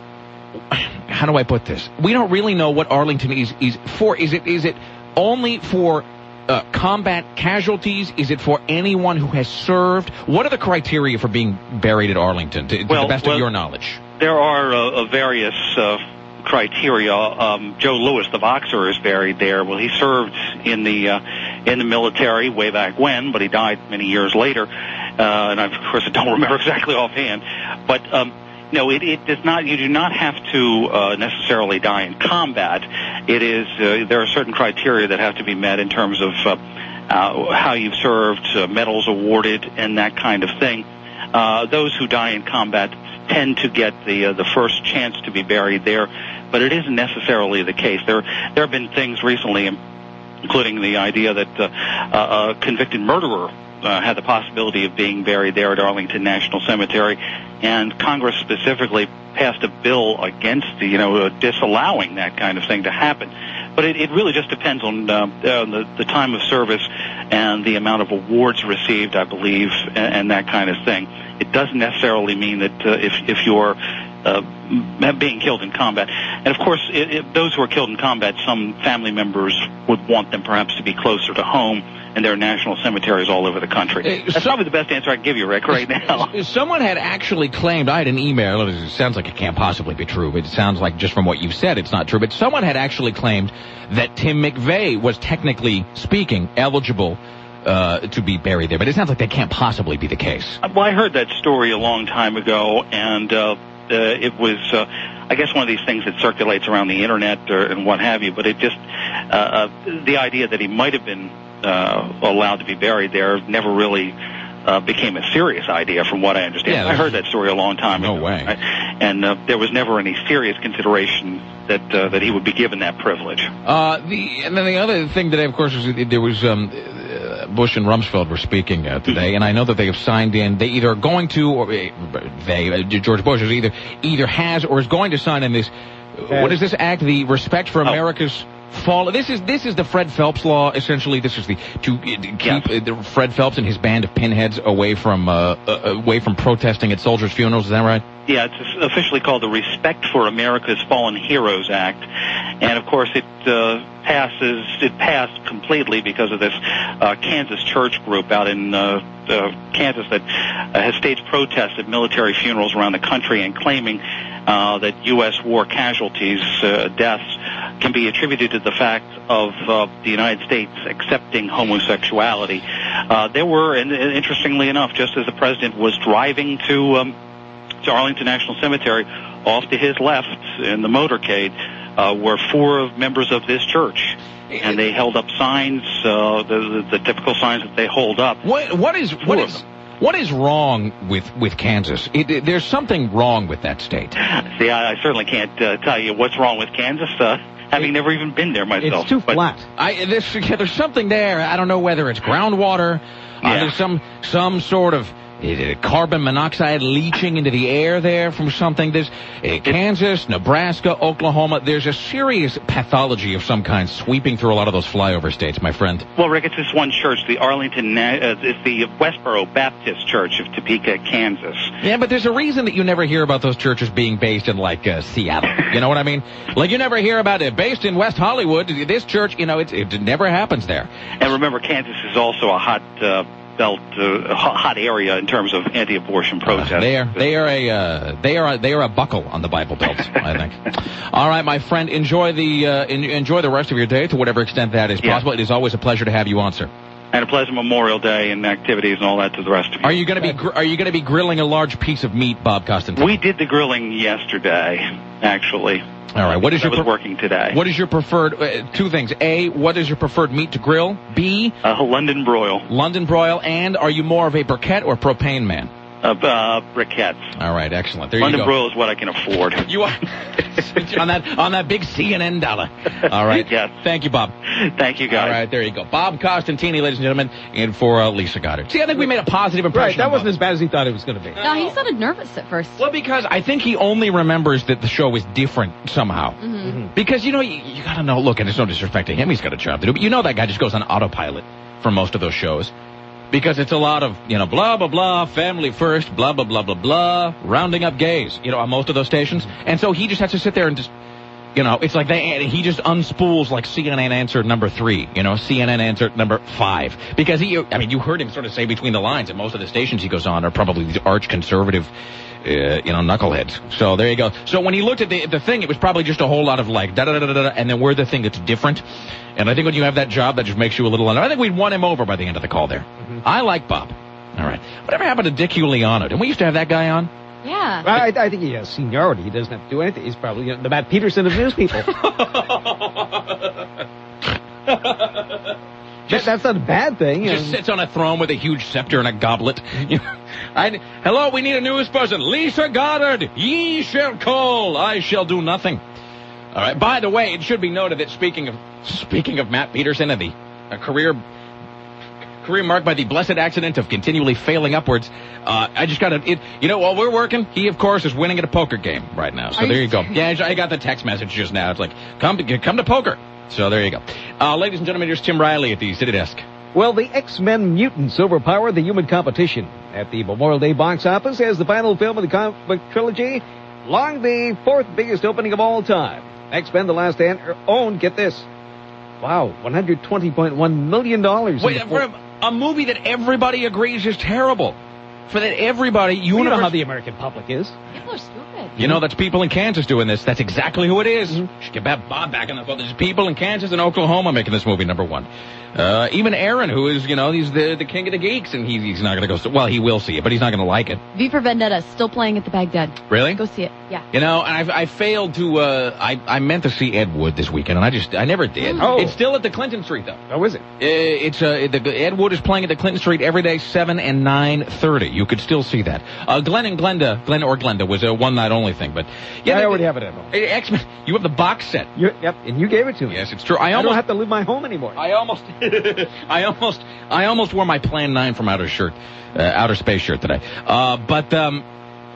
How do I put this? We don't really know what Arlington is is for. Is it is it only for uh, combat casualties? Is it for anyone who has served? What are the criteria for being buried at Arlington, to, to Well, the best well, of your knowledge? There are uh, uh, various uh, criteria. Um, Joe Louis, the boxer, is buried there. Well, he served in the uh, in the military way back when, but he died many years later. Uh, and I, of course, I don't remember exactly offhand. But um, no, it, it does not. You do not have to uh, necessarily die in combat. It is uh, there are certain criteria that have to be met in terms of uh, uh, how you've served, uh, medals awarded, and that kind of thing. Uh, those who die in combat tend to get the uh, the first chance to be buried there, but it isn't necessarily the case. There there have been things recently, including the idea that uh, a convicted murderer uh, had the possibility of being buried there at Arlington National Cemetery, and Congress specifically passed a bill against the, you know uh, disallowing that kind of thing to happen. But it, it really just depends on uh, uh, the, the time of service and the amount of awards received, I believe, and, and that kind of thing. It doesn't necessarily mean that uh, if if you're uh, being killed in combat, and of course, it, it, those who are killed in combat, some family members would want them perhaps to be closer to home, and there are national cemeteries all over the country. Uh, That's so- probably the best answer I can give you, Rick, right now. Someone had actually claimed, I had an email, it sounds like it can't possibly be true, but it sounds like just from what you've said it's not true, but someone had actually claimed that Tim McVeigh was technically speaking eligible uh, to be buried there, but it sounds like that can't possibly be the case. Well, I heard that story a long time ago, and uh, uh, it was, uh, I guess, one of these things that circulates around the internet or, and what have you, but it just, uh, uh, the idea that he might have been uh, allowed to be buried there never really uh, became a serious idea, from what I understand. Yeah, I heard that story a long time no ago. way. I, and uh, there was never any serious consideration that uh, that he would be given that privilege. Uh, the and then the other thing that, of course, was there was um, uh, Bush and Rumsfeld were speaking uh, today, and I know that they have signed in. They either are going to, or uh, they uh, George Bush is either either has or is going to sign in this. What is this act? The Respect for America's. Oh. fall. This is this is the Fred Phelps law. Essentially, this is the to uh, keep Yes. uh, the Fred Phelps and his band of pinheads away from uh, uh, away from protesting at soldiers' funerals. Is that right? Yeah, it's officially called the Respect for America's Fallen Heroes Act, and of course it uh, passes. It passed completely because of this uh, Kansas church group out in uh, uh, Kansas that uh, has staged protests at military funerals around the country and claiming uh, that U S war casualties, uh, deaths, can be attributed to the fact of uh, the United States accepting homosexuality. Uh, there were, and interestingly enough, just as the president was driving to um, to Arlington National Cemetery, off to his left in the motorcade uh, were four members of this church, and they held up signs, uh, the, the, the typical signs that they hold up. What what is Four what of is them. what is wrong with with Kansas? It, it- there's something wrong with that state. See, I, I certainly can't uh, tell you what's wrong with Kansas, uh, having never even been there myself. It's too But- flat. I there's, yeah, there's something there. I don't know whether it's groundwater. Uh, Yeah. there's some some sort of uh, carbon monoxide leaching into the air there from something. There's uh, Kansas, Nebraska, Oklahoma. There's a serious pathology of some kind sweeping through a lot of those flyover states, my friend. Well, Rick, it's this one church, the Arlington, Na- uh, it's the Westboro Baptist Church of Topeka, Kansas. Yeah, but there's a reason that you never hear about those churches being based in, like, uh, Seattle. You know what I mean? Like, you never hear about it based in West Hollywood. This church, you know, it, it never happens there. And remember, Kansas is also a hot uh, belt, uh, hot hot area in terms of anti-abortion protests. Uh, they are they are a uh, they are a, they are a buckle on the Bible Belt, I think. All right, my friend, enjoy the uh, en- enjoy the rest of your day to whatever extent that is Yeah. possible. It is always a pleasure to have you on, sir. And a pleasant Memorial Day and activities and all that to the rest of you. Are you going to be gr- are you going to be grilling a large piece of meat, Bob Costantine? We did the grilling yesterday, actually. All right. What is I your was pre- working today. what is your preferred uh, two things? A, what is your preferred meat to grill? B, Uh, London broil, London broil, and are you more of a briquette or propane man? uh, uh, briquettes. All right, excellent. There London you go. broil is what I can afford. You are on that on that big C N N dollar. All right. Yes. Thank you, Bob. Thank you, guys. All right, there you go. Bob Costantini, ladies and gentlemen, and for uh, Lisa Goddard. See, I think we made a positive Right, impression. that on wasn't Bob. as bad as he thought it was going to be. No, he sounded nervous at first. Well, because I think he only remembers that the show is different somehow. Mm-hmm. Because, you know, you, you got to know, look, and it's no disrespect to him, he's got a job to do, but you know that guy just goes on autopilot for most of those shows. Because it's a lot of, you know, blah, blah, blah, family first, blah, blah, blah, blah, blah, rounding up gays, you know, on most of those stations. And so he just has to sit there and just, you know, it's like they, he just unspools like C N N answer number three, you know, C N N answer number five. Because he, I mean, you heard him sort of say between the lines that most of the stations he goes on are probably these arch conservative, uh, you know, knuckleheads. So there you go. So when he looked at the the thing, it was probably just a whole lot of like da da da da da, and then we're the thing that's different. And I think when you have that job, that just makes you a little. I think we'd won him over by the end of the call there. Mm-hmm. I like Bob. All right. Whatever happened to Dick Uliano? Didn't we used to have that guy on? Yeah. I, I think he has seniority. He doesn't have to do anything. He's probably you know, the Matt Peterson of news people. That, that's not a bad thing. Just and- sits on a throne with a huge scepter and a goblet. I, hello, we need a news person. Lisa Goddard. Ye shall call. I shall do nothing. All right. By the way, it should be noted that speaking of speaking of Matt Peterson and the a career career marked by the blessed accident of continually failing upwards, uh, I just got to, you know, while we're working, he, of course, is winning at a poker game right now. So Are there you you go. Yeah, I got the text message just now. It's like, come to, come to poker. So there you go. Uh, ladies and gentlemen, here's Tim Riley at the City Desk. Well, the X-Men mutants overpower the human competition at the Memorial Day box office as the final film of the comic book trilogy, long the fourth biggest opening of all time. X-Men: The Last Stand owned, get this, wow, one hundred twenty point one million dollars. Wait, for a, a movie that everybody agrees is terrible. For that everybody, You know universe- how the American public is. People are stupid. You know, that's people in Kansas doing this. That's exactly who it is. Mm-hmm. Should get back Bob back in the phone. There's people in Kansas and Oklahoma making this movie number one. Uh, even Aaron, who is, you know, he's the, the king of the geeks, and he, he's not going to go see well, he will see it, but he's not going to like it. V for Vendetta still playing at the Baghdad. Really? Go see it. Yeah. You know, and I, I failed to, uh, I, I meant to see Ed Wood this weekend, and I just, I never did. Oh. It's still at the Clinton Street, though. How is it? Uh, it's, uh, the, Ed Wood is playing at the Clinton Street every day, seven and nine thirty. You could still see that. Uh, Glenn and Glenda, Glenn or Glenda was a one night only thing, but yeah. I the- already have it at home. Hey, X-Men, you have the box set. You, yep, and you gave it to me. Yes, it's true. I I almost, don't have to leave my home anymore. I almost, I almost, I almost wore my Plan nine from outer shirt, uh, outer space shirt today. Uh, but um,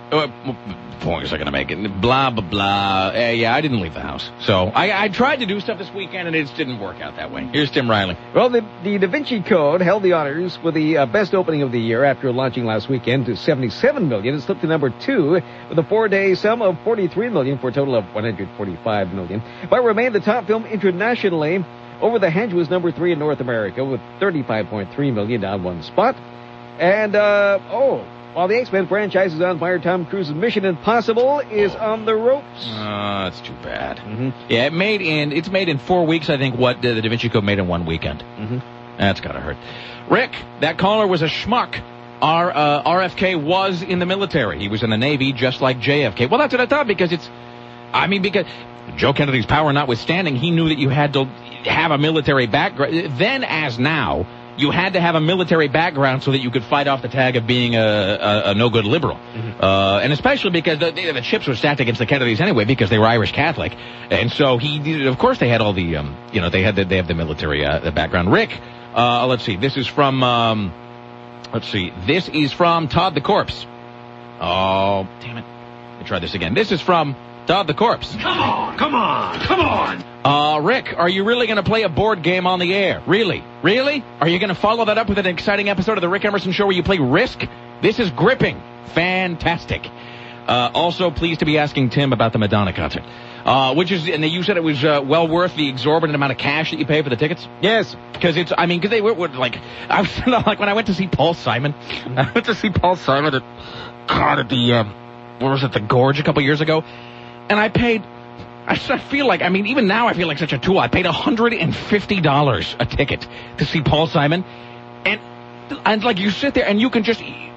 Uh, points are going to make it. Blah, blah, blah. Uh, yeah, I didn't leave the house. So I, I tried to do stuff this weekend, and it just didn't work out that way. Here's Tim Riley. Well, the, the Da Vinci Code held the honors with the uh, best opening of the year after launching last weekend to seventy-seven million dollars. It slipped to number two with a four-day sum of forty-three million dollars for a total of one hundred forty-five million dollars. But remained the top film internationally. Over the Hedge was number three in North America with thirty-five point three million dollars, down one spot. And, uh, oh... While the X-Men franchise is on fire, Tom Cruise's Mission Impossible is on the ropes. Uh, that's too bad. Mm-hmm. Yeah, it made in it's made in four weeks, I think, what uh, the Da Vinci Code made in one weekend. Mm-hmm. That's gotta hurt. Rick, that caller was a schmuck. Our uh, R F K was in the military. He was in the Navy, just like J F K. Well, that's what I thought, because it's, I mean, because Joe Kennedy's power notwithstanding, he knew that you had to have a military background. Then, as now, you had to have a military background so that you could fight off the tag of being a, a, a no-good liberal. Mm-hmm. Uh, and especially because the, the chips were stacked against the Kennedys anyway, because they were Irish Catholic. And so he, of course, they had all the, um, you know, they had the, they have the military uh, the background. Rick, uh, let's see, this is from, um, let's see, this is from Todd the Corpse. Oh, damn it. Let me try this again. This is from Todd the Corpse. Come on, come on, come on. Uh, Rick, are you really going to play a board game on the air? Really? Really? Are you going to follow that up with an exciting episode of the Rick Emerson Show where you play Risk? This is gripping. Fantastic. Uh, also pleased to be asking Tim about the Madonna concert. Uh, which is, and you said it was, uh, well worth the exorbitant amount of cash that you pay for the tickets? Yes. Because it's, I mean, because they were, were, like, I was, like, when I went to see Paul Simon, I went to see Paul Simon at, God, at the, um, what was it, the Gorge a couple years ago, and I paid, I feel like, I mean, even now I feel like such a tool. I paid one hundred fifty dollars a ticket to see Paul Simon. And, and, like, you sit there and you can just,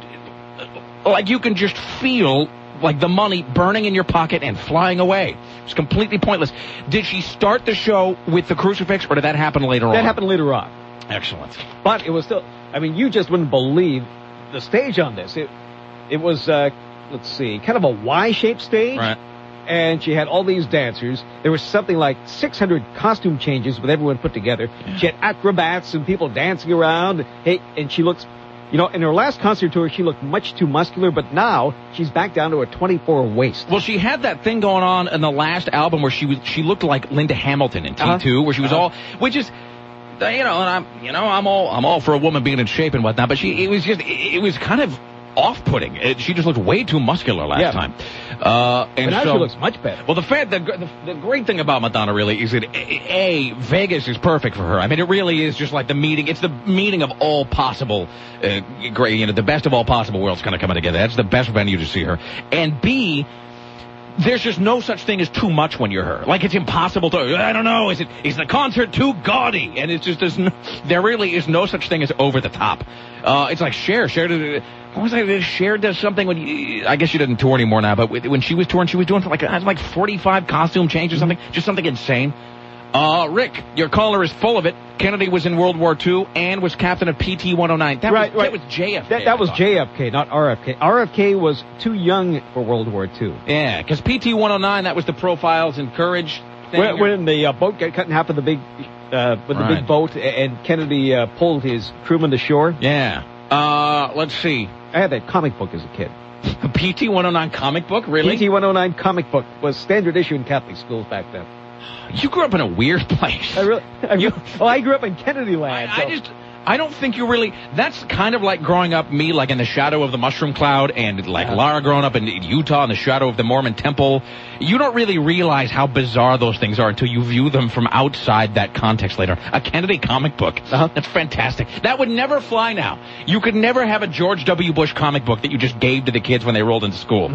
like, you can just feel, like, the money burning in your pocket and flying away. It's completely pointless. Did she start the show with the crucifix, or did that happen later on? That happened later on. Excellent. But it was still, I mean, you just wouldn't believe the stage on this. It, it was, uh, let's see, kind of a Y-shaped stage. Right. And she had all these dancers. There was something like six hundred costume changes with everyone put together. Yeah. She had acrobats and people dancing around. Hey, and she looks, you know, in her last concert tour, she looked much too muscular, but now she's back down to a twenty-four waist. Well, she had that thing going on in the last album where she was, she looked like Linda Hamilton in T two, uh-huh. where she was uh-huh. all, which is, you know, and I'm, you know, I'm all, I'm all for a woman being in shape and whatnot, but she, it was just, it was kind of off-putting. It, she just looked way too muscular last yeah. time. Uh, and but now so, she looks much better. Well, the, fact, the, the the great thing about Madonna really is that, A, Vegas is perfect for her. I mean, it really is just like the meeting. It's the meeting of all possible, uh, great, you know, the best of all possible worlds kind of coming together. That's the best venue to see her. And B, there's just no such thing as too much when you're her. Like, it's impossible to, I don't know, is it, is the concert too gaudy? And it's just, there's no, there really is no such thing as over the top. Uh, it's like Cher. Cher did, what was I, Cher does something when you, I guess she doesn't tour anymore now, but when she was touring, she was doing like, like forty-five costume changes or something, just something insane. Uh, Rick, your caller is full of it. Kennedy was in World War Two and was captain of P T one oh nine. That right, was, right. That was J F K. That, that was J F K, not R F K. R F K was too young for World War Two. Yeah, because P T one oh nine, that was the Profiles in Courage thing. When, when the uh, boat got cut in half with the big, uh, with right. the big boat, and Kennedy uh, pulled his crewman to shore. Yeah. Uh, let's see. I had that comic book as a kid. A P T one oh nine comic book, really? P T one oh nine comic book was standard issue in Catholic schools back then. You grew up in a weird place. I really, I you, really well, I grew up in Kennedy Land. I, so. I just, I don't think you really, that's kind of like growing up, me, like in the shadow of the mushroom cloud, and like yeah. Lara growing up in Utah in the shadow of the Mormon temple. You don't really realize how bizarre those things are until you view them from outside that context later. A Kennedy comic book. Uh-huh. That's fantastic. That would never fly now. You could never have a George W. Bush comic book that you just gave to the kids when they rolled into school.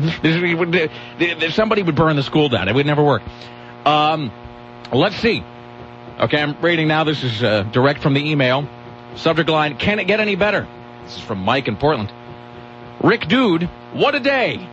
Mm-hmm. Somebody would burn the school down. It would never work. Um... Let's see. Okay, I'm reading now. This is uh, direct from the email. Subject line, can it get any better? This is from Mike in Portland. Rick Dude, what a day.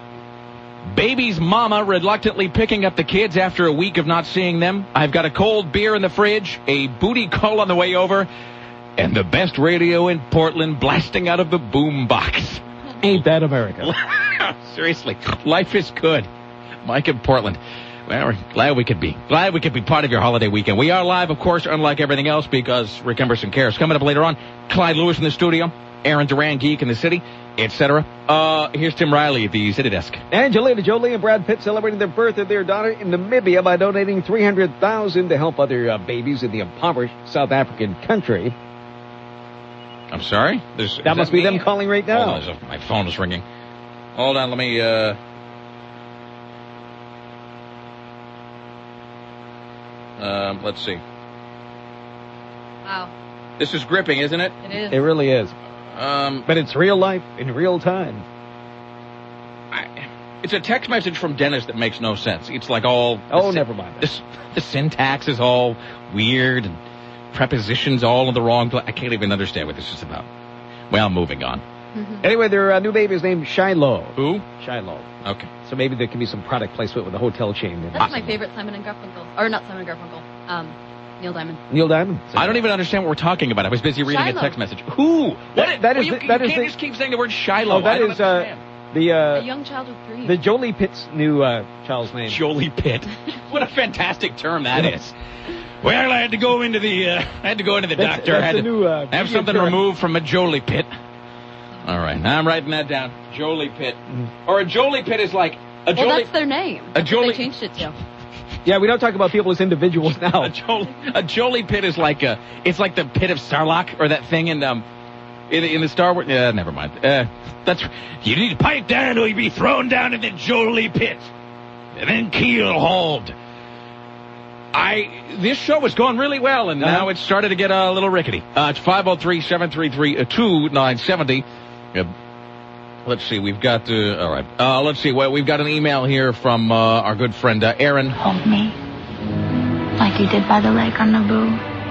Baby's mama reluctantly picking up the kids after a week of not seeing them. I've got a cold beer in the fridge, a booty call on the way over, and the best radio in Portland blasting out of the boom box. Ain't that America? Seriously, life is good. Mike in Portland. Well, we're glad we could be. Glad we could be part of your holiday weekend. We are live, of course, unlike everything else, because Rick Emerson cares. Coming up later on, Clyde Lewis in the studio, Aaron Duran, Geek in the city. et cetera. Uh, here's Tim Riley at the City Desk. Angelina Jolie and Brad Pitt celebrating the birth of their daughter in Namibia by donating three hundred thousand dollars to help other uh, babies in the impoverished South African country. I'm sorry? There's, that must that be me? them calling right now. Hold on, my phone is ringing. Hold on, let me, uh... Um, let's see. Wow. This is gripping, isn't it? It is. It really is. Um, but it's real life in real time. I, it's a text message from Dennis that makes no sense. It's like all... Oh, the, never mind. The, the syntax is all weird and prepositions all in the wrong place. I can't even understand what this is about. Well, moving on. Mm-hmm. Anyway, their uh, new baby is named Shiloh. Who? Shiloh. Okay. So maybe there can be some product placement with a hotel chain. That's my favorite Simon and Garfunkel. Or not Simon and Garfunkel. Um, Neil Diamond. Neil Diamond? I don't even understand what we're talking about. I was busy reading Shiloh. a text message. Who? What? That, that well, is you, the, that you is can't the, just keep saying the word Shiloh. Oh, that I don't is uh, the uh, a young child with dreams. the Jolie Pitt's new uh, child's name. Jolie Pitt. What a fantastic term that is. Well, I had to go into the uh, I had to go into the that's, doctor. That's I had the to new, uh, have something term. removed from a Jolie Pitt. All right, now I'm writing that down. Jolie Pitt, mm. or a Jolie Pitt is like a Jolie. Well, that's their name. A Jolie. They changed it to. Yeah, we don't talk about people as individuals now. A Jolie, a Jolie Pit is like a, it's like the pit of Sarlacc, or that thing in um, in, in the Star Wars. Yeah, never mind. Uh, that's you need to pipe down, or you'll be thrown down in the Jolie Pit, and then keel hauled. I this show was going really well, and now it's started to get a little rickety. Uh, it's five oh three, seven three three, two nine seven oh. Uh, Let's see, we've got, uh, all right, uh, let's see, well, we've got an email here from uh, our good friend uh, Aaron. Hold me, like you did by the lake on Naboo.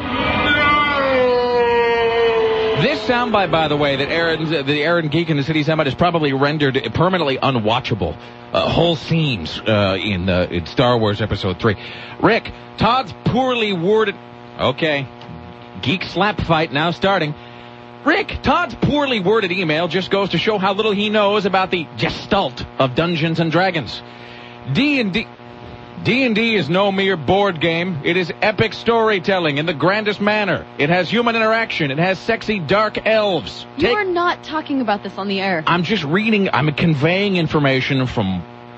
This soundbite, by the way, that Aaron, the Aaron Geek in the City soundbite is probably rendered permanently unwatchable. Uh, whole scenes uh, in, uh, in Star Wars Episode three. Rick, Todd's poorly worded, okay, geek slap fight now starting. Rick, Todd's poorly worded email just goes to show how little he knows about the gestalt of Dungeons and Dragons. D and D D and D is no mere board game. It is epic storytelling in the grandest manner. It has human interaction. It has sexy dark elves. You Take, are not talking about this on the air. I'm just reading, I'm conveying information from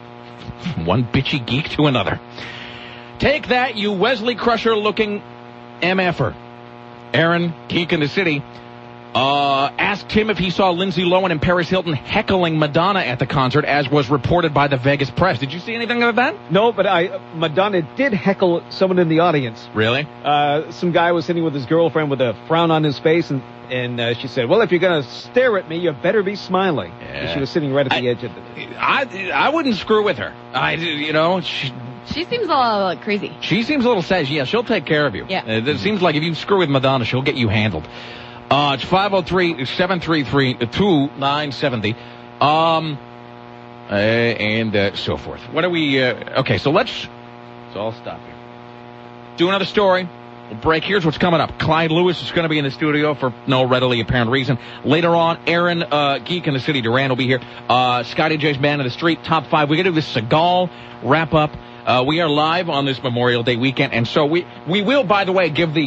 one bitchy geek to another. Take that, you Wesley Crusher-looking M F-er. Aaron, Geek in the City, Uh, asked him if he saw Lindsay Lohan and Paris Hilton heckling Madonna at the concert, as was reported by the Vegas press. Did you see anything of that? No, but I Madonna did heckle someone in the audience. Really? Uh, some guy was sitting with his girlfriend with a frown on his face, and and uh, she said, "Well, if you're going to stare at me, you better be smiling." Yeah. And she was sitting right at the I, edge of the... I I wouldn't screw with her. I you know she. She seems a little uh, crazy. She seems a little sad. Yeah, she'll take care of you. Yeah. Uh, it seems like if you screw with Madonna, she'll get you handled. Uh, it's five oh three, seven three three, two nine seven oh. Um, uh, and uh, so forth. What are we, uh, okay, so let's, so I'll stop here. Do another story. We'll break. Here's what's coming up. Clyde Lewis is going to be in the studio for no readily apparent reason. Later on, Aaron, uh, Geek in the City, Duran will be here. Uh, Scotty J's Man of the Street, top five. We're going to do this Seagal wrap up. Uh, we are live on this Memorial Day weekend, and so we, we will, by the way, give the,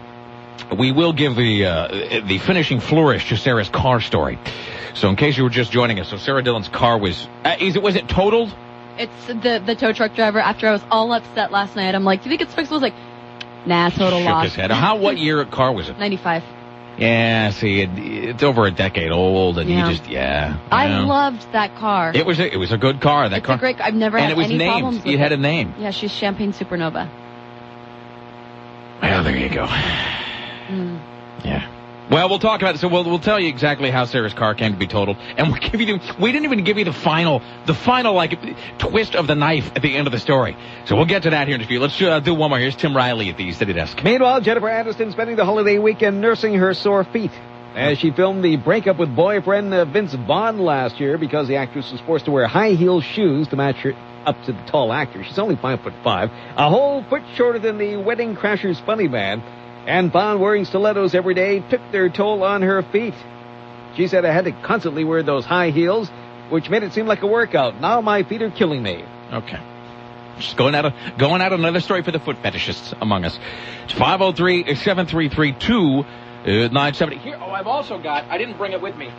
We will give the uh, the finishing flourish to Sarah's car story. So in case you were just joining us, so Sarah Dillon's car was, uh, is it was it totaled? It's the the tow truck driver. After I was all upset last night, I'm like, "Do you think it's fixed?" I was like, "Nah, total Shook loss." his head. How? What year car was it? ninety-five. Yeah, see, it, it's over a decade old, and Yeah. you just yeah. I yeah. loved that car. It was a, it was a good car. That it's car. a great. I've never and had it was any named. problems with It had it. a name. Yeah, she's Champagne Supernova. Well, there you go. Mm. Yeah. Well, we'll talk about it. So we'll we'll tell you exactly how Sarah's car came to be totaled, and we'll give you the, we didn't even give you the final the final like twist of the knife at the end of the story. So we'll get to that here in a few. Let's uh, do one more. Here's Tim Riley at the City Desk. Meanwhile, Jennifer Aniston spending the holiday weekend nursing her sore feet as she filmed the breakup with boyfriend uh, Vince Vaughn last year because the actress was forced to wear high heel shoes to match her up to the tall actor. She's only five foot five, a whole foot shorter than the Wedding Crashers funny man. And Vaughn wearing stilettos every day took their toll on her feet. She said, "I had to constantly wear those high heels, which made it seem like a workout. Now my feet are killing me." Okay. Just going out of, going out another story for the foot fetishists among us. It's five oh three, seven three three, two nine seven oh. Here, oh, I've also got, I didn't bring it with me.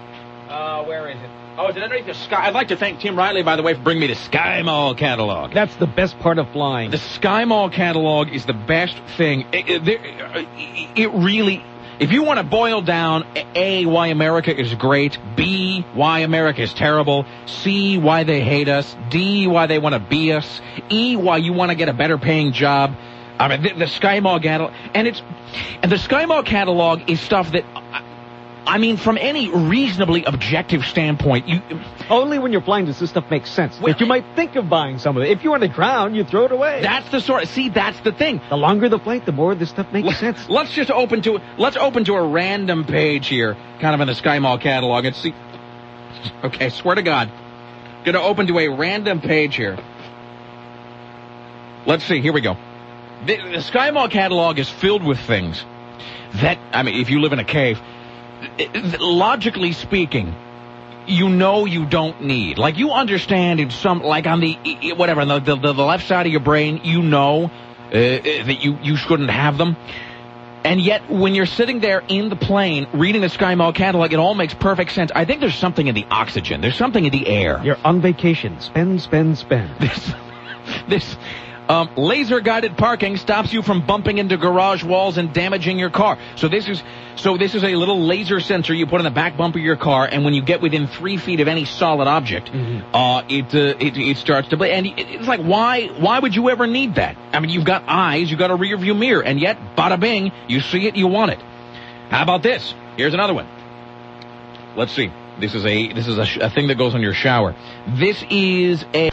Uh, where is it? Oh, is it underneath the Sky? I'd like to thank Tim Riley, by the way, for bringing me the Sky Mall catalog. That's the best part of flying. The Sky Mall catalog is the best thing. It, it, it really, if you want to boil down, A, why America is great, B, why America is terrible, C, why they hate us, D, why they want to be us, E, why you want to get a better paying job. I mean, the, the Sky Mall catalog, and it's, and the Sky Mall catalog is stuff that, I mean, from any reasonably objective standpoint, you... Only when you're flying does this stuff make sense. Well, that you might think of buying some of it. If you're on the ground, you throw it away. That's the sort of... See, that's the thing. The longer the flight, the more this stuff makes Let, sense. Let's just open to... Let's open to a random page here, kind of in the Sky Mall catalog, and see... Okay, swear to God. Gonna open to a random page here. Let's see, here we go. The, the Sky Mall catalog is filled with things that... I mean, if you live in a cave... Logically speaking, you know you don't need. Like, you understand in some, like on the, whatever, the, the, the left side of your brain, you know uh, that you, you shouldn't have them. And yet, when you're sitting there in the plane reading the Sky Mall catalog, it all makes perfect sense. I think there's something in the oxygen. There's something in the air. You're on vacation. Spend, spend, spend. This, this um, laser-guided parking stops you from bumping into garage walls and damaging your car. So this is... So this is a little laser sensor you put in the back bumper of your car, and when you get within three feet of any solid object, mm-hmm. uh, it, uh, it it starts to blink. And it's like, why why would you ever need that? I mean, you've got eyes, you've got a rear view mirror, and yet, bada bing, you see it, you want it. How about this? Here's another one. Let's see. This is a this is a, sh- a thing that goes on your shower. This is a.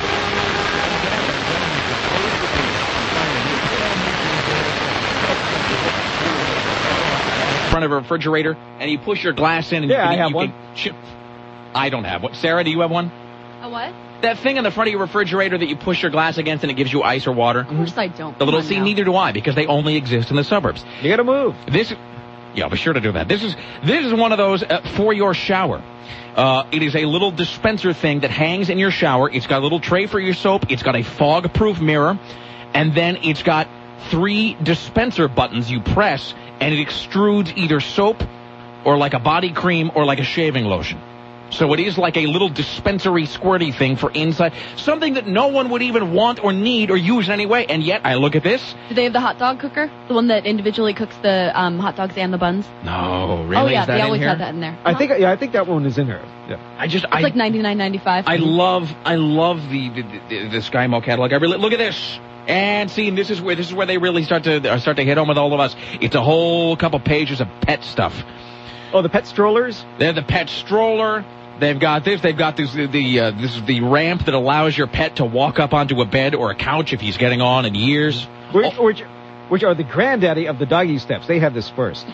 Front of a refrigerator, and you push your glass in, and yeah, you can, I have you one. Can chip. I don't have one. Sarah, do you have one? A what? That thing in the front of your refrigerator that you push your glass against, and it gives you ice or water. Of course I don't. The little Come on C, now. neither do I, because they only exist in the suburbs. You gotta move. This, yeah, be sure to do that. This is this is one of those uh, for your shower. Uh, it is a little dispenser thing that hangs in your shower. It's got a little tray for your soap. It's got a fog-proof mirror, and then it's got three dispenser buttons you press, and it extrudes either soap or like a body cream or like a shaving lotion. So it is like a little dispensary squirty thing for inside. Something that no one would even want or need or use anyway. And yet, I look at this. Do they have the hot dog cooker? The one that individually cooks the um, hot dogs and the buns? No, really? Oh, yeah, is that they in always here? have that in there. I Uh-huh. think, yeah, I think that one is in there. Yeah. I just, It's I, like ninety-nine ninety-five. I love, I love the, the, the, the Sky Mall catalog. I really, look at this. And see, and this is where, this is where they really start to, start to hit home with all of us. It's a whole couple pages of pet stuff. Oh, the pet strollers? They're the pet stroller. They've got this. They've got this. The uh, this is the ramp that allows your pet to walk up onto a bed or a couch if he's getting on in years. Which, oh. which, which are the granddaddy of the doggy steps. They have this first.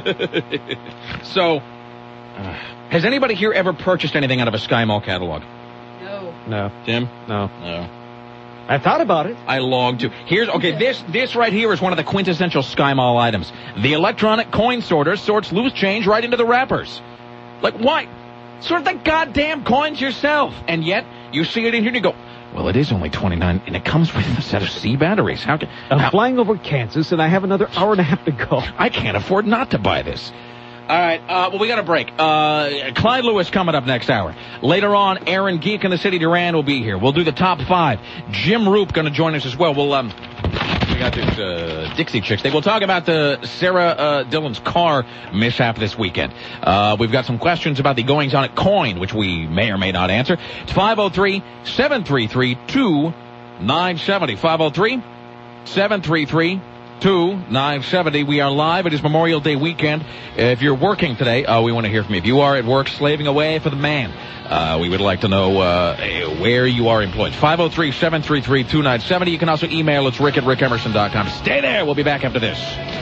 So, uh, has anybody here ever purchased anything out of a Sky Mall catalog? No. No. Tim? No. No. I thought about it. I long to. Here's, okay, this this right here is one of the quintessential Sky Mall items. The electronic coin sorter sorts loose change right into the wrappers. Like, why? Sort the goddamn coins yourself. And yet, you see it in here and you go, well, it is only twenty-nine, and it comes with a set of C batteries. How can... I'm how, flying over Kansas, and I have another hour and a half to go. I can't afford not to buy this. All right, uh, well, we got a break. Uh, Clyde Lewis coming up next hour. Later on, Aaron Geek in the City Duran will be here. We'll do the top five. Jim Roop going to join us as well. We'll, um, we got this, uh, Dixie Chicks thing. We'll talk about the Sarah, uh, Dillon's car mishap this weekend. Uh, we've got some questions about the goings on at Coin, which we may or may not answer. It's five oh three, seven three three, two nine seven oh. five oh three, seven three three, two nine seven oh. We are live. It is Memorial Day weekend. If you're working today, uh, we want to hear from you. If you are at work slaving away for the man, uh, we would like to know uh, where you are employed. five oh three, seven three three, two nine seven oh. You can also email us, rick at rick emerson dot com. Stay there. We'll be back after this.